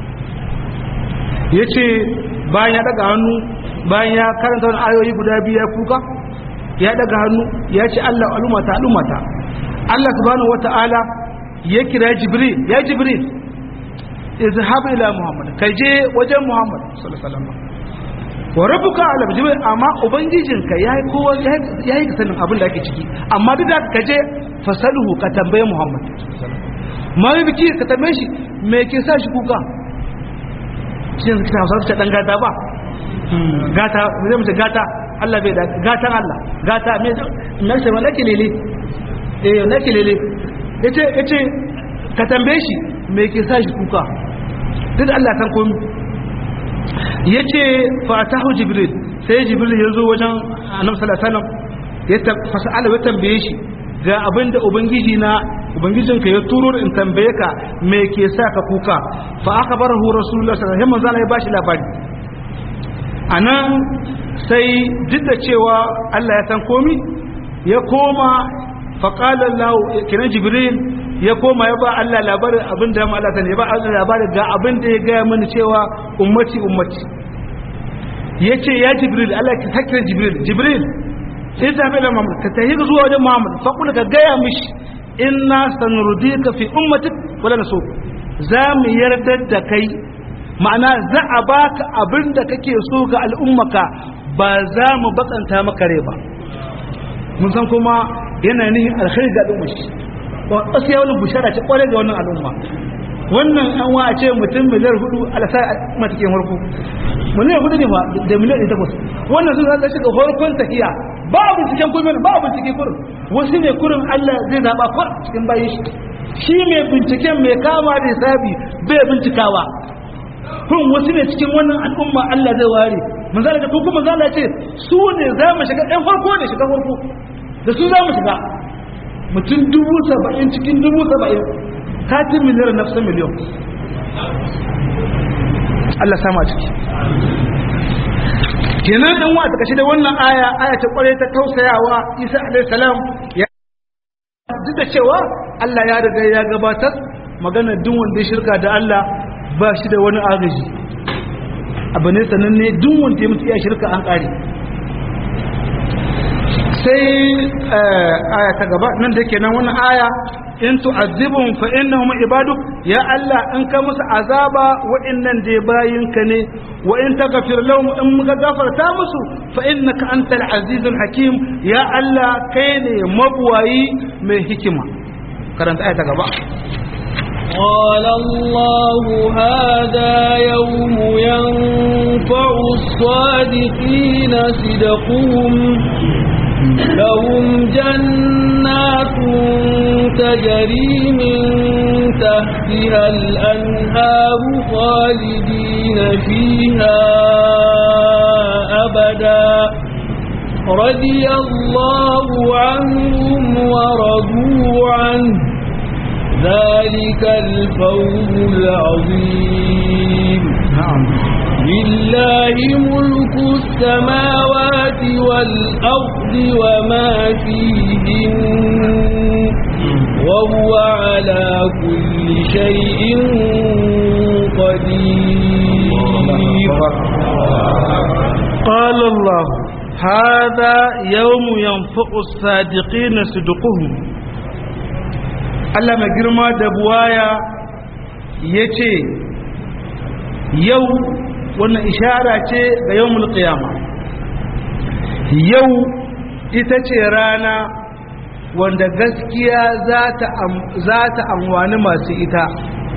yace bayan ya daga hannu bayan ya karanta wani ayoyi guda biyu ya kuka ya daga hannu ya ce Allah al'ummata Allah subhanahu wataala ya kira Jibril ya Jibril izhab ila Muhammad kai je wajen Muhammad sallallahu alaihi wasallam wa rabbuka alam Jibril amma ubangijinka yayi kowa yayi sanin abin da ake ciki amma duk da ka je fasaluhu ka tambaye Muhammad ma biki ka tambaye shi me ke sa shi kuka shin ka hausa ta dan gata ba gata zai mu ce gata Allah bai da gatan Allah gata me sai malaki lele nake lele yace ka tambaye shi me ke sa shi kuka duk Allah san komai yace fa atahu jibril sai jibril ya zo wajen annabi sallallahu alaihi wasallam ya fasala ya tambaye shi ga abinda ubangijinka ya turo in tambaye ka me ke sa ka kuka fa akhbarahu rasulullah sallallahu alaihi wasallam ya bashi labari anan sai duk da cewa Allah ya san komai ya koma fa qala Allah kiran jibril ya koma ya ba Allah labarin abin da Allah sani ya ba Allah labarin ga abin da ya gaya mini cewa ummati yace ya jibril Allah ki hakira jibril sai ta bai da Muhammad ka tahi zuwa wajen Muhammad fa kula ka gaya mishi inna sanurdika fi ummatik wala nasu za mu yarda da kai ma'ana za a baka abin da kake so ga al'ummaka ba za mu bakanta maka rai ba mun san kuma yana nihin alkhairi ga al'ummashi wasu yawon bushara ce kwarai ga wannan al'umma wannan an wa a ce mutum miliyar 4 alasa matakin harko miliyar 4 ne ba da miliyar 8 wannan sun zai shiga harkon tafiya ba a binciken kurin ba a bincike kurin wasu ne kurin Allah zai zaɓa kwar cikin bayan shi mai binciken mai kama da hisabi bai bincikawa kun wasu ne cikin wannan al'umma Allah zai ware manzala da kuma manzala ce su ne za mu shiga ɗan farko ne shiga farko da su za mu shiga mutum 70,000 cikin 70,000 katin miliyar nafsa miliyon Allah sama ciki kenan dan wa ta kashi da wannan aya ta kware ta tausayawa Isa alaihi salam ya duk da cewa Allah ya riga ya gabatar magana duk wanda shirka da Allah ba shi da wani agaji abu ne sananne duk wanda ya mutu ya shirka an kare sai aya ta gaba nan da kenan wannan aya in tu'azzibhum fa innahum ibaduk ya Allah in ka musu azaba wa'annan da bayinka ne wa in taghfir lahum in muka gafarta musu fa innaka antal azizul hakim ya Allah kai ne mabuwayi mai hikima karanta aya ta gaba قال الله هذا يوم ينفع الصادقين صدقهم لهم جنات تجري من تحتها الأنهار خالدين فيها أبدا رضي الله عنهم ورضوا عنه ذلك الفوز العظيم لله ملك السماوات والأرض وما فيهن وهو على كل شيء قدير قال الله هذا يوم ينفع الصادقين صدقهم Allah mai girma da buwaya ya ce yau wannan ishara ce ga yau mulkiyama yau ita ce rana wanda gaskiya za ta amwani masu ita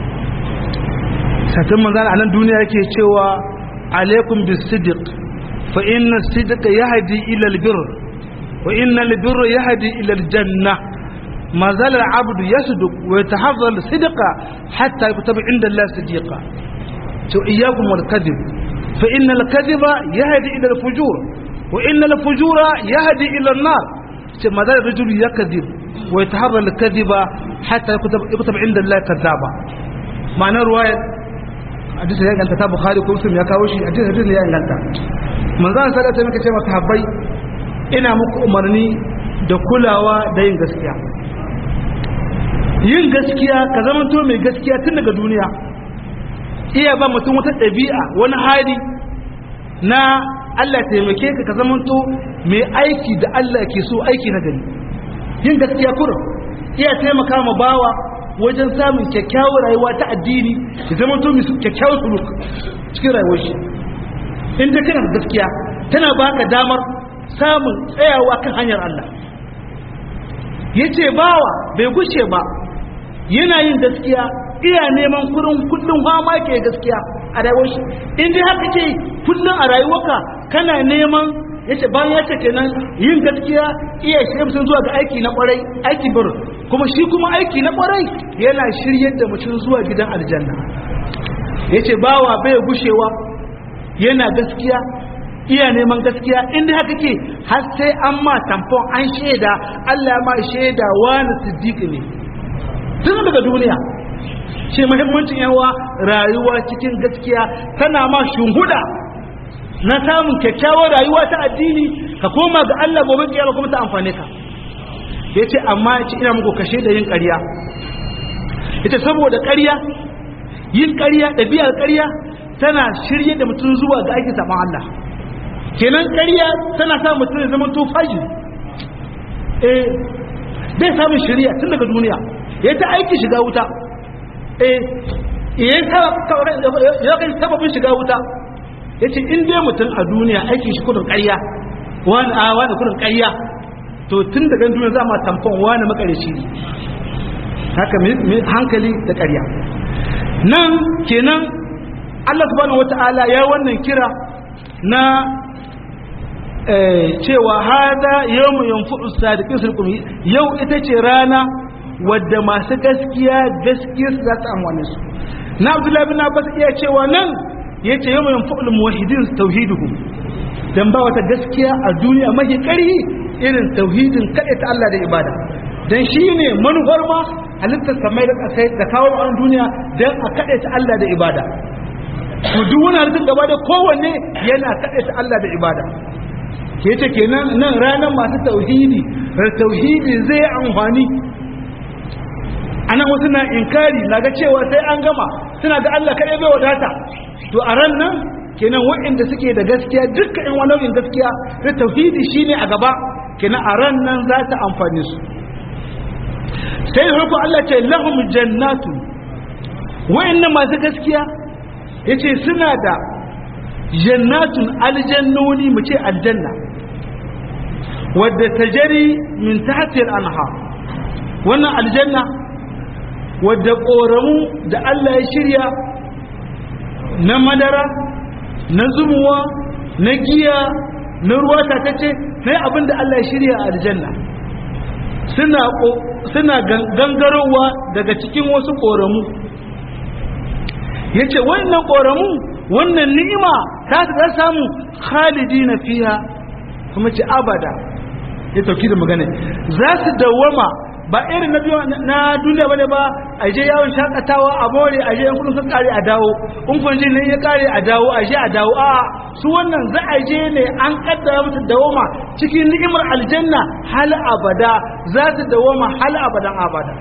satin manzana a nan duniya yake cewa alaikum bisidik fa inna as-sidqa yahdi ila al-birr wa inna al-birra yahdi ila al-jannah ما زال العبد يصدق ويتحفظ الصدق حتى يكتب عند الله صديقا إياكم والكذب فإن الكذب يهدي إلى الفجور وإن الفجور يهدي إلى النار ما زال الرجل يكذب ويتحرى الكذب حتى يكتب عند الله كذابا معنى رواية حديث يا أنت تابو خالي كوسم يا كاوشي حديث يا أنت من ذا سألت منك شيء متحبي ina muku umarni da kulawa da yin gaskiya yin gaskiya ka zamanto mai gaskiya tun daga duniya iya ba mutum wata ɗabi'a wani hali na Allah taimake ka zamanto mai aiki da Allah ke so aiki na gari yin gaskiya kurum iya taimaka ma bawa wajen samun kyakkyawar rayuwa ta addini ya zamanto mai kyakkyawar suluk cikin rayuwar shi inda kana da gaskiya tana baka damar samun tsayawa kan hanyar Allah yace bawa bai gushe ba yana yin gaskiya iya neman kullum fama ke gaskiya a rayuwar shi in dai haka ce kullum a rayuwarka kana neman yace bayan yace kenan yin gaskiya iya shirye mutum zuwa ga aiki na kwarai aiki bir kuma shi kuma aiki na kwarai yana shiryar da mutum zuwa gidan aljanna yace bawa bai gushewa yana gaskiya iya neman gaskiya in dai haka ke har sai an ma tamfon an shaida Allah ma shaida wani siddiqi ne tun daga duniya ce muhimmancin yawa rayuwa cikin gaskiya tana ma shunhuda na samun kyakkyawar rayuwa ta addini ka koma ga Allah gobe kiyama kuma ta amfane ka yace amma yace ina muku kashe da yin ƙarya yace saboda ƙarya yin ƙarya ɗabi'ar ƙarya tana shirye da mutum zuwa ga aikin saban Allah kenan ƙarya tana sa mutum ya zama to faji bai samun shari'a tun daga duniya ya ta aiki shiga wuta ya kai sababin shiga wuta ya ce in dai mutum a duniya aiki shi kudin ƙarya wani kudin ƙarya to tun daga duniya za ma tamfon wani makarici ne haka hankali da ƙarya nan kenan Allah subhanahu wata'ala ya wannan kira na cewa hada yawmu yanfu'u sadiqin sulkum yau ita ce rana wadda masu gaskiya za ta amwane su na Abdullahi bin Abbas iya cewa nan yace yawmu yanfu'ul muwahhidin tauhiduhum dan ba wata gaskiya a duniya mai ƙarfi irin tauhidin kaɗai ta Allah da ibada dan shine manufar ma halittar samai da kasai da kawo a duniya dan a kaɗai ta Allah da ibada to duk wani halittar gaba da kowanne yana kaɗai ta Allah da ibada ke ce kenan nan ranar masu tauhidi zai amfani anan wasu na inkari na ga cewa sai an gama suna ga Allah kaɗai bai wadata to a ran nan kenan waɗanda suke da gaskiya dukkan in wani gaskiya da tauhidi shine a gaba kenan a ran nan za ta amfani su sai hukun Allah ce lahum jannatu waɗanda masu gaskiya yace suna da jannatun aljannoni mu ce aljanna wadda tajari min tahti al-anhar wannan aljanna wadda koramu da Allah ya shirya na madara na zumuwa na giya na ruwa tatacce na abinda Allah ya shirya a aljanna suna gangarowa daga cikin wasu koramu yace wannan koramu wannan ni'ima ta samu khalidina fiha kuma ce abada ya tauki da magana za su dawama ba irin na duniya bane ba a je yawon shakatawa a more a je kudin sun kare a dawo in kun je ne ya kare a dawo a je a dawo a su wannan za a je ne an kaddara musu dawama cikin ni'imar aljanna hal abada za su dawama hal abadan abada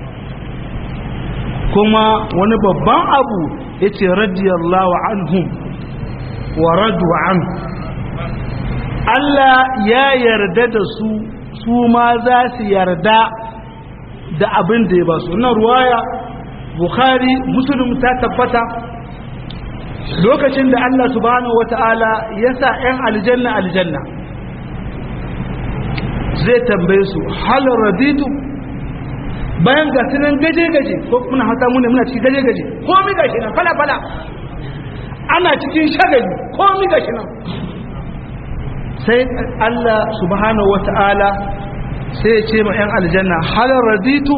kuma wani babban abu yace radiyallahu anhum wa radu anhu Allah ya yarda da su ma za su yarda da abin da ya ba su wannan ruwaya Bukhari Muslim ta tabbata lokacin da Allah subhanahu wataala ya sa ƴan aljanna zai tambaye su hal raditu bayan ga sunan gaje ko muna hata muna cikin gaje ko mi gashi nan fala ana cikin shagali ko mi gashi nan sai Allah subhanahu wata'ala sai ya ce ma 'yan aljanna hal raditu,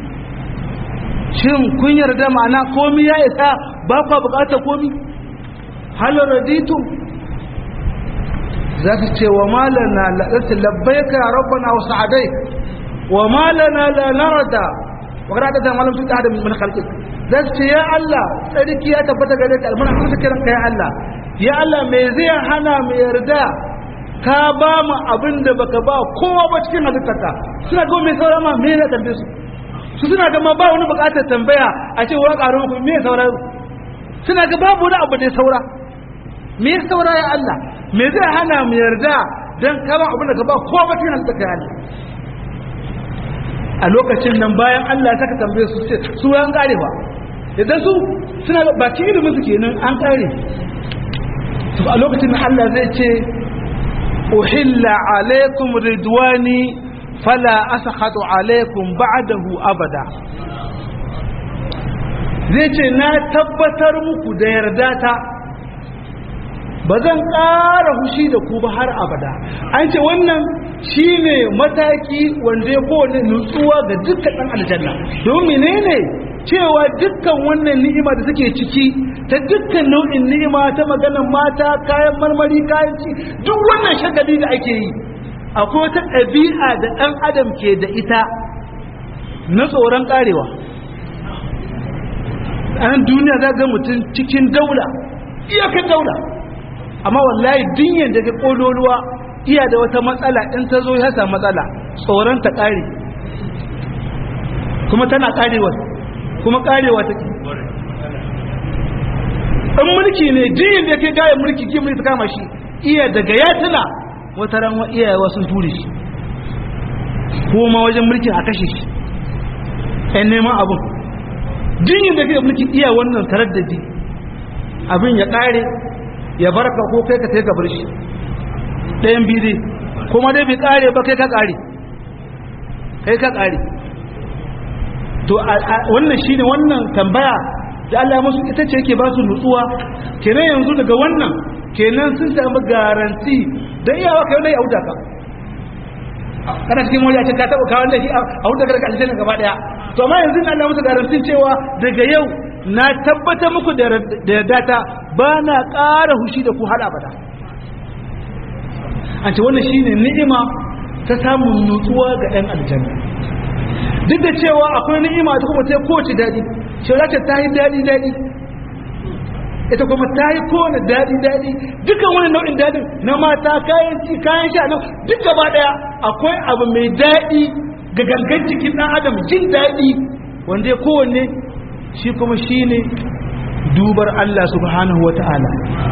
shin kun yarda ma'ana komi ya isa ba kwa bukatar komi? hal raditu za su ce wa malana la'asin labbaika rabbana wa sa'adai wa malana la narada wa kada ta malam tuta da min khalqik. za su ce ya Allah tsarki ya tabbata gare ka almana kuma kiran ka ya Allah, ya Allah me zai hana mu yarda ka ba mu abin da baka ba kowa ba cikin halittarka. Suna ga mai saura ma me ne tambaye su suna ga ma ba wani bukatar tambaya a ce wa karo ku me saura, suna ga babu wani abu da ya saura. Me saura ya Allah, me zai hana mu yarda dan ka ba abin da ka ba kowa ba cikin halittarka ya Allah. A lokacin nan bayan Allah ya saka tambaye su ce su an kare ba, idan su suna ba cikin ilimin su kenan an kare. To a lokacin nan Allah zai ce uhilla alaikum ridwani fala askhatu alaikum ba'dahu abada. Zai ce na tabbatar muku da yarda ta ba zan ƙara hushi da ku ba har abada. An ce wannan shine mataki wanda ya kowane nutsuwa ga dukkan ɗan aljanna. Domin menene cewa dukkan wannan ni'ima da suke ciki ta dukkan nau'in ni'ima ta maganar mata, kayan marmari, kayan ci, duk wannan shagali da ake yi, akwai wata ɗabi'a da ɗan adam ke da ita na tsoron ƙarewa. A nan duniya za ga mutum cikin daula, iyakar daula, amma wallahi dinyan daga ƙololuwa iya da wata matsala, in ta zo ya samu matsala tsoron ta ƙare, kuma tana ƙarewa, kuma ƙarewa take. in mulki ne jiyin da ke gaya mulki ki mulki ta kama shi iya daga ya tuna wata ran iyayewa sun ture shi ko ma wajen mulkin a kashe shi ɗan neman abin jiyin da ke mulki iya wannan taraddadi abin ya ƙare ya barka ko kai ka sai ka bar shi ɗayan biyu kuma dai bai ƙare ba kai ka ƙare to wannan shine wannan tambaya da Allah ya musu ita ce yake ba su nutsuwa. Kenan yanzu daga wannan kenan sun samu garanti da iyawa kai wallahi auda ka kana cikin wani a ce ka taba ka wallahi auda ka daga aljanna gaba daya. To amma yanzu Allah ya musu garanti cewa daga yau na tabbata muku da data ba na ƙara hushi da ku har abada. An ce wannan shine ni'ima ta samun nutsuwa ga ɗan aljanna. Duk da cewa akwai ni'ima ta kuma ta kowace daɗi, shawarata ta yi daɗi ita kuma ta yi kowane daɗi dukkan wani nau'in daɗin na mata, kayan ci, kayan sha, duk gaba ɗaya akwai abu mai daɗi ga gangan jikin ɗan adam, jin daɗi wanda ya kowanne shi kuma shi ne dubar Allah subhanahu wa ta'ala.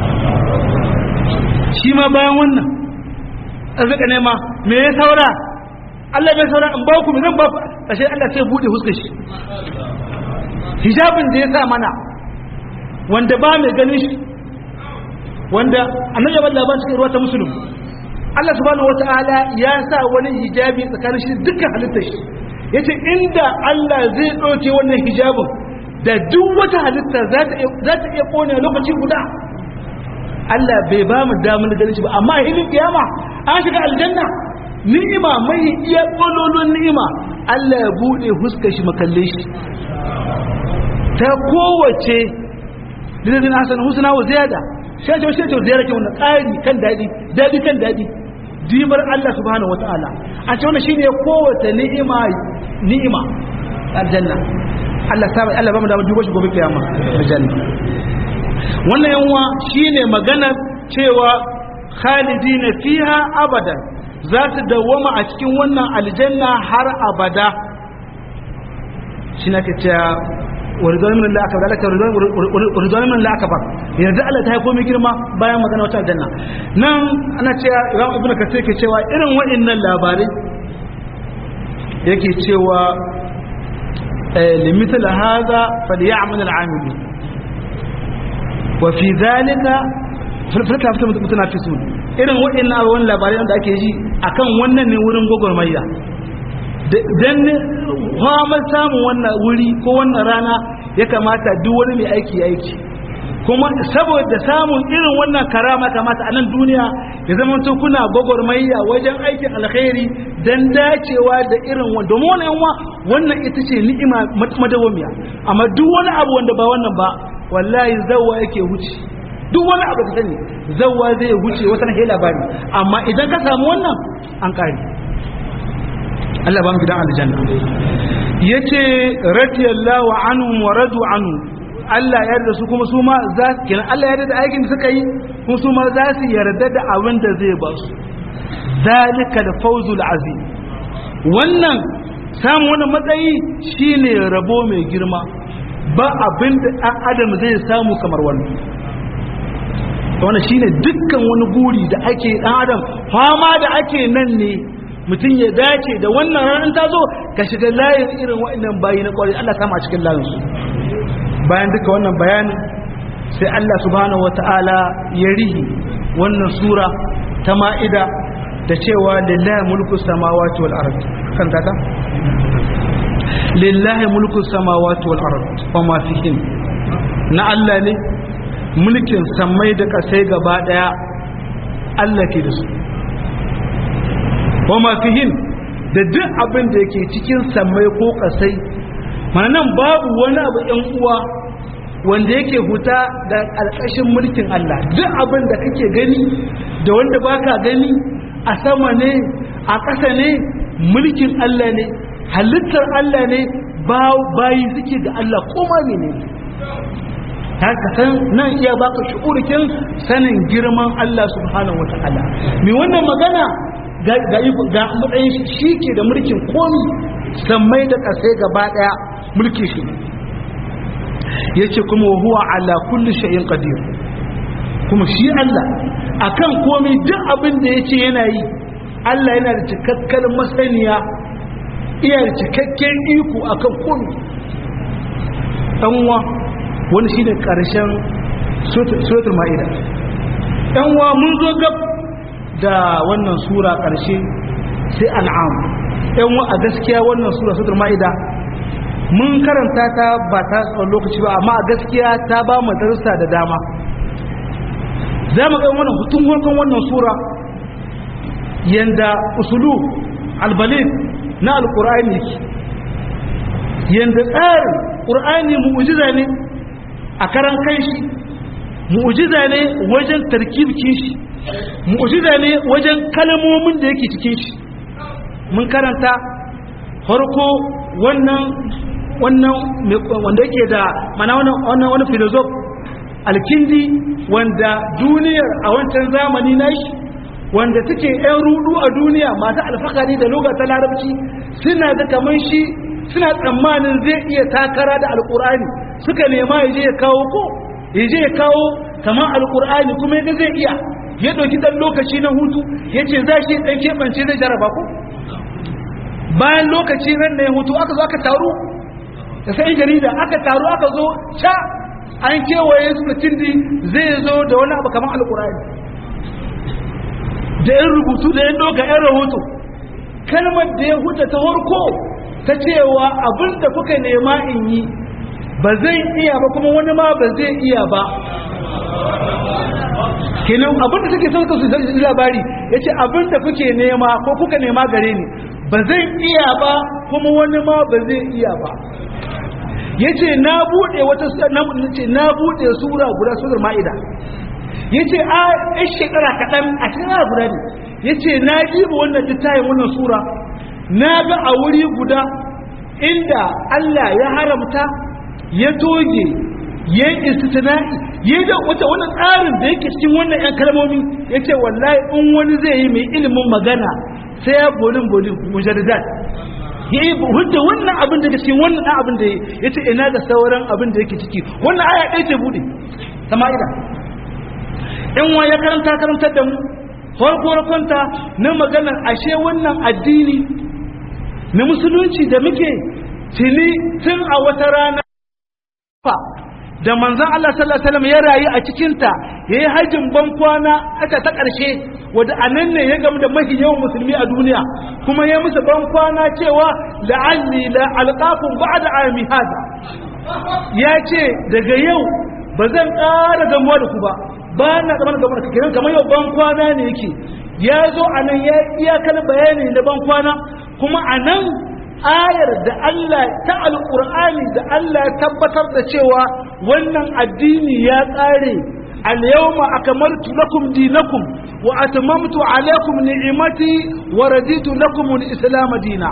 Shi ma bayan wannan arzika ne ma me ya saura Allah bai saura in ba ku zan ba ku ashe Allah sai bude huskar shi. Hijabin da ya sa mana wanda ba mai ganin shi, wanda annabi Allah ba cikin ruwa ta musulmi, Allah subhanahu wataala ya sa wani hijabi tsakanin shi dukkan halittar shi. Yace inda Allah zai doke wannan hijabin da duk wata halitta za ta iya kone lokaci guda. Allah bai ba mu damar ganin shi ba, amma a hilin kiyama an shiga aljanna ni'ima mai iya kololon ni'ima Allah ya bude huskar shi makalle shi ta kowace lidin hasan husna wa ziyada shaje ziyara ke wannan ƙari kan dadi kan dadi dibar Allah subhanahu wataala a ce wannan shine kowace ni'ima aljanna. Allah ba mu da dubo shi gobe kiyama aljanna. Wannan yanwa shine magana cewa khalidina fiha abadan, za su dawwama a cikin wannan aljanna har abada. Shi na ke cewa waridwanin min la'aka zalika waridwanin min la'aka ba yanzu Allah ta haiko mai girma bayan magana wata aljanna. Nan ana cewa Imam Ibn Kathir ke cewa irin waɗannan labarai yake cewa limithal hadha falya'mal al'amilun wa fi dhalika falka mutanafisun. Irin waɗannan abubuwan labarai da ake ji akan wannan ne wurin gwagwarmayya, dan famar samun wannan wuri ko wannan rana ya kamata duk wani mai aiki kuma saboda samun irin wannan karama kamata a nan duniya ya zama to kuna gwagwarmayya wajen aikin alkhairi dan dacewa da irin wanda domin wannan ita ce ni'ima madawamiya amma duk wani abu wanda ba wannan ba wallahi zawwa yake wuce duk wani abu da sani zawwa zai wuce wata na labari amma idan ka samu wannan an kare Allah ba mu gidan aljanna yace radiyallahu anhum wa radu anhu Allah ya yarda su kuma su ma za su kenan Allah ya yarda da aikin da suka yi kuma su ma za su yarda da abin da zai ba su zalika da fawzul azim wannan samu wannan matsayi shine rabo mai girma ba abin da ɗan adam zai samu kamar wannan wannan shine dukkan wani guri da ake ɗan adam fama da ake nan ne mutum ya dace da wannan ranar ta zo ka shiga layin irin waɗannan bayi na ƙwarai Allah kama a cikin layin su bayan duka wannan bayanin sai Allah subhanahu wata'ala ya rihi wannan sura ta ma'ida da cewa lillahi mulku samawati wal ard kan ta lillahi mulku samawati wal ard wa ma fihin na Allah ne mulkin samai da kasai gaba daya Allah ke da su wa ma fihin da duk abin da yake cikin samai ko kasai nan babu wani abu ɗan uwa wanda yake huta da alƙashin mulkin Allah duk abin da kake gani da wanda baka gani a sama ne a ƙasa ne mulkin Allah ne halittar Allah ne bayi suke ga Allah koma ne haka san nan iya baka shu'urikin sanin girman Allah subhanahu wataala mai wannan magana ga matsayin shi ke da mulkin komi sammai da ƙasai gaba ɗaya mulki shi yace kuma huwa ala kulli shay'in qadir kuma shi Allah akan komai duk abin da yace yana yi Allah yana da cikakken masaniya iya da cikakken iko akan komai danwa wani shine karshen suratul maida danwa mun zo gab da wannan sura karshe sai an'am danwa a gaskiya wannan suratul maida mun karanta ta ba ta tsawon lokaci ba amma a gaskiya ta ba mu darussa da dama za mu ga wannan hutun farkon wannan sura yanda usulu albalid na alqur'ani yake yanda tsarin qur'ani mu'jiza ne a karan kanshi mu'jiza ne wajen tarkibin shi mu'jiza ne wajen kalmomin da yake cikin shi mun karanta farko wannan wanda yake da mana wannan wani filosof alkindi wanda duniyar a wancan zamani nashi wanda take yan rudu a duniya masu alfakari da lugha ta larabci suna da kaman shi suna tsammanin zai iya takara da alkur'ani suka nema yaje ya kawo ko yaje ya kawo kaman alkur'ani kuma yaga zai iya ya dauki dan lokaci na hutu yace za shi dan kebance zai jaraba ko bayan lokaci ran da ya hutu aka zo aka taru da sai jarida aka taru aka zo sha an kewaye su da tindi zai zo da wani abu kamar alkur'ani da yan rubutu da yan doka yan rahoto kalmar da ya huta ta farko ta cewa abinda kuka nema in yi ba zai iya ba kuma wani ma ba zai iya ba kenan abinda suke sauka su zai labari ya ce abinda kuke nema ko kuka nema gare ni ba zai iya ba kuma wani ma ba zai iya ba yace na bude na bude sura guda surar maida yace a shekara kadan a cikin guda ne yace na jiba wannan littafin wannan sura naga a wuri guda inda Allah ya haramta ya toge ya istitna'i ya da wannan tsarin da yake cikin wannan ƴan kalmomi yace wallahi in wani zai yi mai ilimin magana sai ya bolin mujaddadat yayi hujja wannan abin da cikin wannan abin da yace ina da sauran abin da yake ciki wannan aya ɗaya ce bude sama'ida in wa ya karantar da mu farko na maganar ashe wannan addini na musulunci da muke tun a wata rana da manzon Allah sallallahu alaihi wasallam ya rayu a cikin ta yayi hajjin ban kwana aka ta karshe wanda anan ne ya gamu da mafi yawan musulmi a duniya kuma ya musu ban kwana cewa la'alli la alqakum ba'da ami hada ya ce daga yau ba zan ƙara gamuwa da ku ba na zaman gamuwa da kiran kamar yau ban kwana ne yake ya zo anan ya iyakar bayani da ban kwana kuma anan ayar da Allah ta alqur'ani da Allah ya tabbatar da cewa wannan addini ya ƙare al-yawma akmaltu lakum dinakum wa atmamtu alaykum ni'mati wa raditu lakum al-islam dinan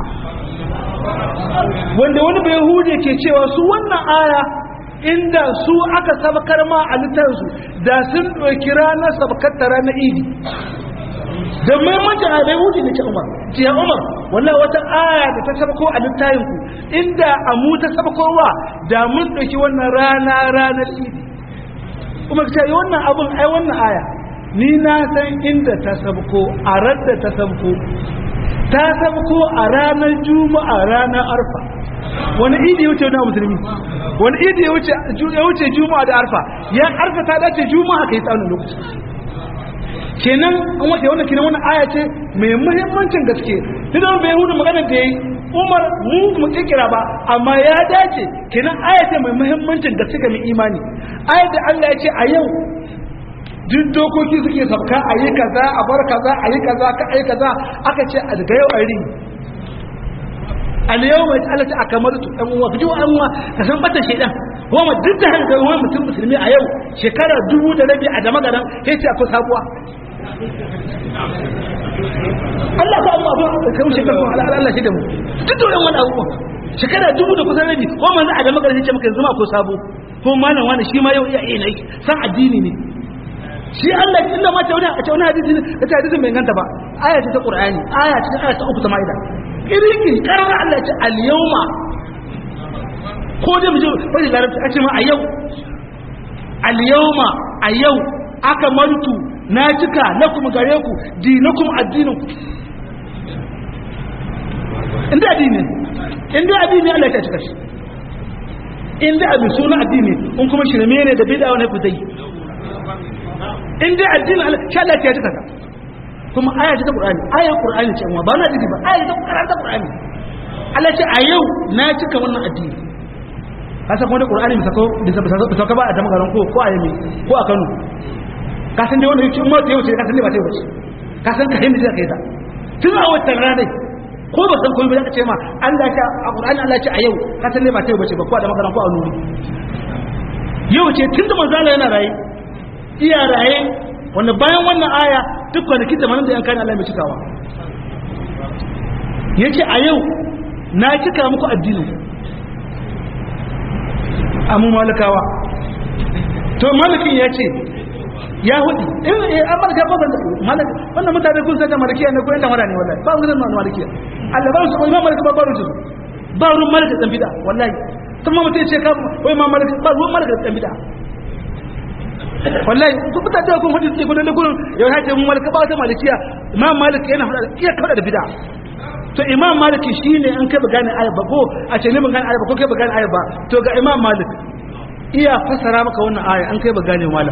wanda wani bai hude ke cewa su wannan aya inda su aka sabakar ma a littafinsu da sun ɗauki ranar sabakar ta ranar idi da muhimmancin a bai hude ne ce umar wallah wata aya da ta sabako a littafinku inda a mu ta sabakowa da mun ɗauki wannan ranar idi kuma ka ce wannan abin ai wannan aya ni na san inda ta sabako a radda ta sabako a ranar juma'a ranar arfa wani idi ya wuce wani musulmi wani idi ya wuce juma'a da arfa ya arfa ta dace juma'a kai tsawon lokaci kenan an wace wannan kenan wannan aya ce mai muhimmancin gaske idan bai hudu magana da yayi Umar mu kikira ba amma ya dace kenan aya ce mai muhimmancin gaske ga mai imani ayat da Allah ya ce a yau duk dokoki suke sabka a yi kaza a bar kaza a yi kaza ka ai kaza aka ce a daga yau a ri al-yawma ta'alata akamaltu dan uwa bijo an uwa ka san bata shedan kuma duk da haka wani mutum musulmi a yau shekara 2000 a da magaran sai ce akwai sabuwa Allah ba abu kai shekara Allah shi da mu duk da wannan abubuwa shekara 2000 da kusan rabi ko manzo a da magaran sai ce maka zuma ko sabo ko malam wani shi ma yau iya yin aiki san addini ne shi Allah inda ma tauna a tauna hadisi ne ta hadisi bai ganta ba aya ta Qur'ani aya ta uku ta Maida kiriki karar Allah ce al-yawma ko da mu je bari larabci a ce ma a yau al-yawma a yau aka mantu na cika lakum gare ku dinakum addininku inda addini Allah ya cika shi inda abin suna addini in kuma shirme ne da bid'a wani ku zai in dai addinin Allah sha Allah ya tuka kuma aya ta Qur'ani ayar Qur'ani ce amma ba na didi ba aya ta Qur'ani Allah ce a yau na cika wannan addini kasa kuma da Qur'ani bisa ka ba a dama garan ko a yami ko a Kano ka san dai wanda yake umma ta yau ce ka san ne ba ta yau ce ka san ka hindi da kai ta tun a watan rana ko ba san komai ba ka ce ma Allah ta a Qur'ani Allah ce a yau ka san ne ba ta yau ba ce ba ko a dama garan ko a nuri yau ce tun da manzo Allah yana rayi iya raye wanda bayan wannan aya duk kwanakin da manan da yankan Allah mai cikawa yace a yau na cika muku addini amma malakawa to malakin yace ya hudu an malaka ba ban malaka wannan mutane kun san da malakiya ne ko yanda mara ne wallahi ba wurin nan malakiya Allah ba su imam malaka ba ruju ba ruwan malaka dan bid'a wallahi kuma mutai ce ka wai imam malaka ba ruwan malaka dan bid'a wallahi ku fita da kun hadisi ko da gurin yau haje mun malaka ba ta malikiya imam malik yana fada iya kada da bid'a to imam malik shine an kai bagani ayat ba ko a ce ne bagani ayat ba ko kai bagani ayat ba to ga imam malik iya fasara maka wannan aya an kai bagani malam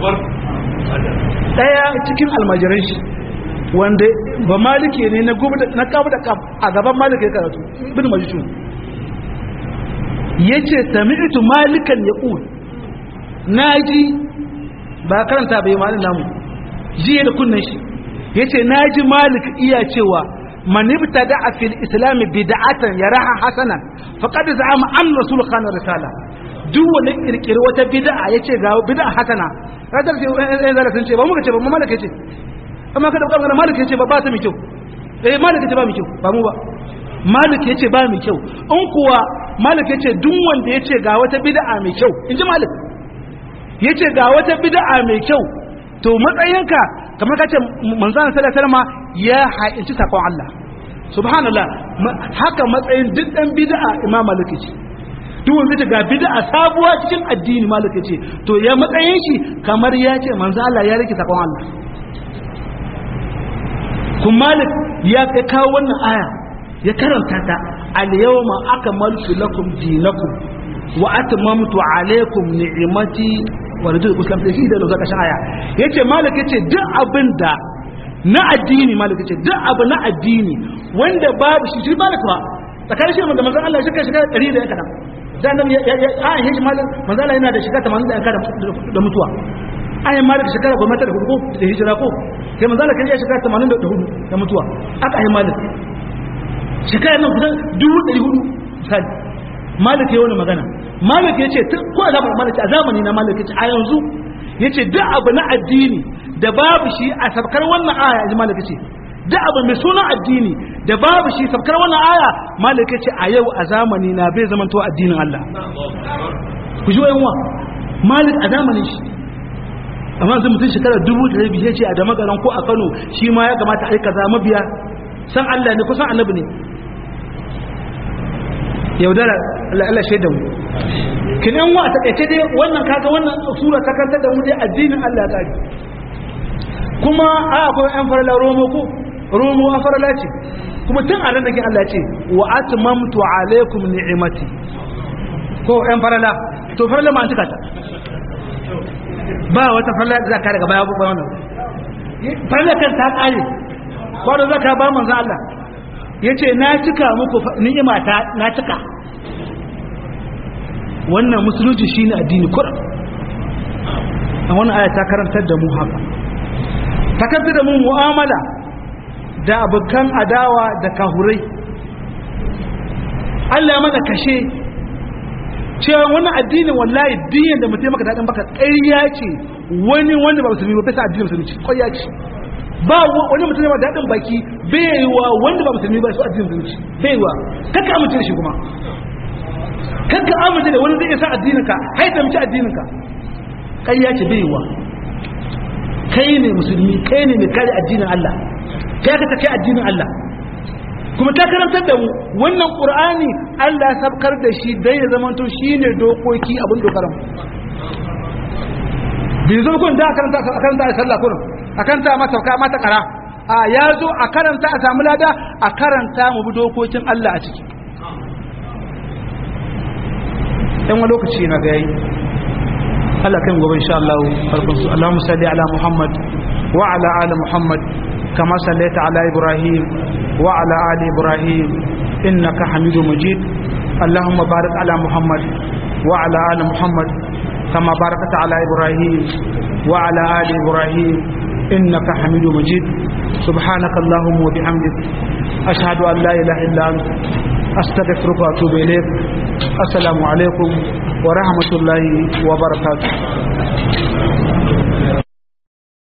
daya cikin almajiran shi wanda ba maliki ne na gobe na kabu da kaf a gaban malik ya karatu ibn majishun yace sami'tu malikan yaqul naji ba karanta bai malin namu jiya da kunnan shi yace naji malik iya cewa man ibtada'a fil islam bid'atan yaraha hasanan faqad za'ama an rasul khana risala duk wani kirkiri wata bid'a yace ga bid'a hasana radar sai zalla sun ce ba mu ga ce ba mu malik yace amma kada ka malik yace ba ta mi kyau malik yace ba mi kyau ba mu ba malik yace ba mi kyau in kuwa malik yace duk wanda yace ga wata bid'a mai kyau inji malik yace ga wata bid'a mai kyau to matsayinka kamar kace manzon sallallahu alaihi wasallam ya haƙinci sakon Allah subhanallah haka matsayin duk dan bid'a imam malik ce duk wanda ga bid'a sabuwa cikin addini malik ce to ya matsayin shi kamar ya ce manzon Allah ya rike sakon Allah kuma malik ya kai kawo wannan aya ya karanta ta al yawma akmaltu lakum dinakum wa atmamtu alaykum ni'mati wa raditu islam da shi da zaka shaya yace malik yace duk abinda na addini malik yace duk abu na addini wanda babu shi malik ba tsakanin shi da manzon Allah shi kai 100 da yaka da nan ayan hiji malik manzala yana da shekara 80 da yanka da mutuwa ayan malik shekara 14 ko da hijira ko sai manzala kan ya shekara 84 da mutuwa aka ayan malik shekara nan kusan 1400 misali malik yayi wannan magana malik yace ko a zamani na malik yace a yanzu yace duk abu na addini da babu shi a sabkar wannan aya ji malik yace duk abu mai sunan addini da babu shi sabkar wannan aya malik yace a yau a zamani na bai zaman to addinin Allah ku ji wayan wa malik a zamanin shi amma zai mutun shekara 2000 yace a da magaran ko a Kano shi ma ya kamata a yi kaza mabiya san Allah ne kusan annabi ne yaudara Allah shaidan mu kinan wa ta kace dai wannan kaga wannan sura ta kanta da mu dai addinin Allah ta ji kuma akwai an farala romo an farala ce kuma tun a ranar Allah ce wa atmamtu alaikum ni'imati ko an farala to farala ma an tuka ta ba wata farala da zaka daga baya ba wannan farala kan ta kare ko da zaka ba manzo Allah yace na cika muku ni'imata na cika wannan musulunci shine addini Qur'an a wannan aya ta karantar da mu haka ta karantar da mu mu'amala da abukan adawa da kahurai Allah ya mana kashe cewa wannan addinin wallahi dinin da mutum maka dadin baka ƙarya ce wani wanda ba musulmi ba bisa addinin musulunci ƙarya ce ba wani mutum ne ba dadin baki bai wa wanda ba musulmi ba su addinin musulunci bai wa kaka amince da shi kuma kaka amince da wani zai isa addininka haita mace addininka ƙarya ce bai wa kai ne musulmi kai ne mai kare addinin Allah kai ka take addinin Allah kuma ta karantar da mu wannan Qur'ani Allah sabkar da shi dai ya zamanto shine dokoki abin dokaran bai zo kun da karanta a sallah kurin akan ta mata ka mata kara a yazo a karanta a samu lada a karanta mu bi dokokin Allah a ciki dan wani lokaci na ga yayi Allah kan gobe insha Allah farkon su Allahumma salli ala Muhammad wa ala ali Muhammad kama sallaita ala Ibrahim wa ala ali Ibrahim innaka Hamidum Majid Allahumma barik ala Muhammad wa ala ali Muhammad kama barakta ala Ibrahim wa ala ali Ibrahim innaka Hamidum Majid subhanaka Allahumma wa bihamdik ashhadu an la ilaha illa anta astaghfiruka wa atubu ilayk assalamu alaikum wa rahmatullahi wa barakatuh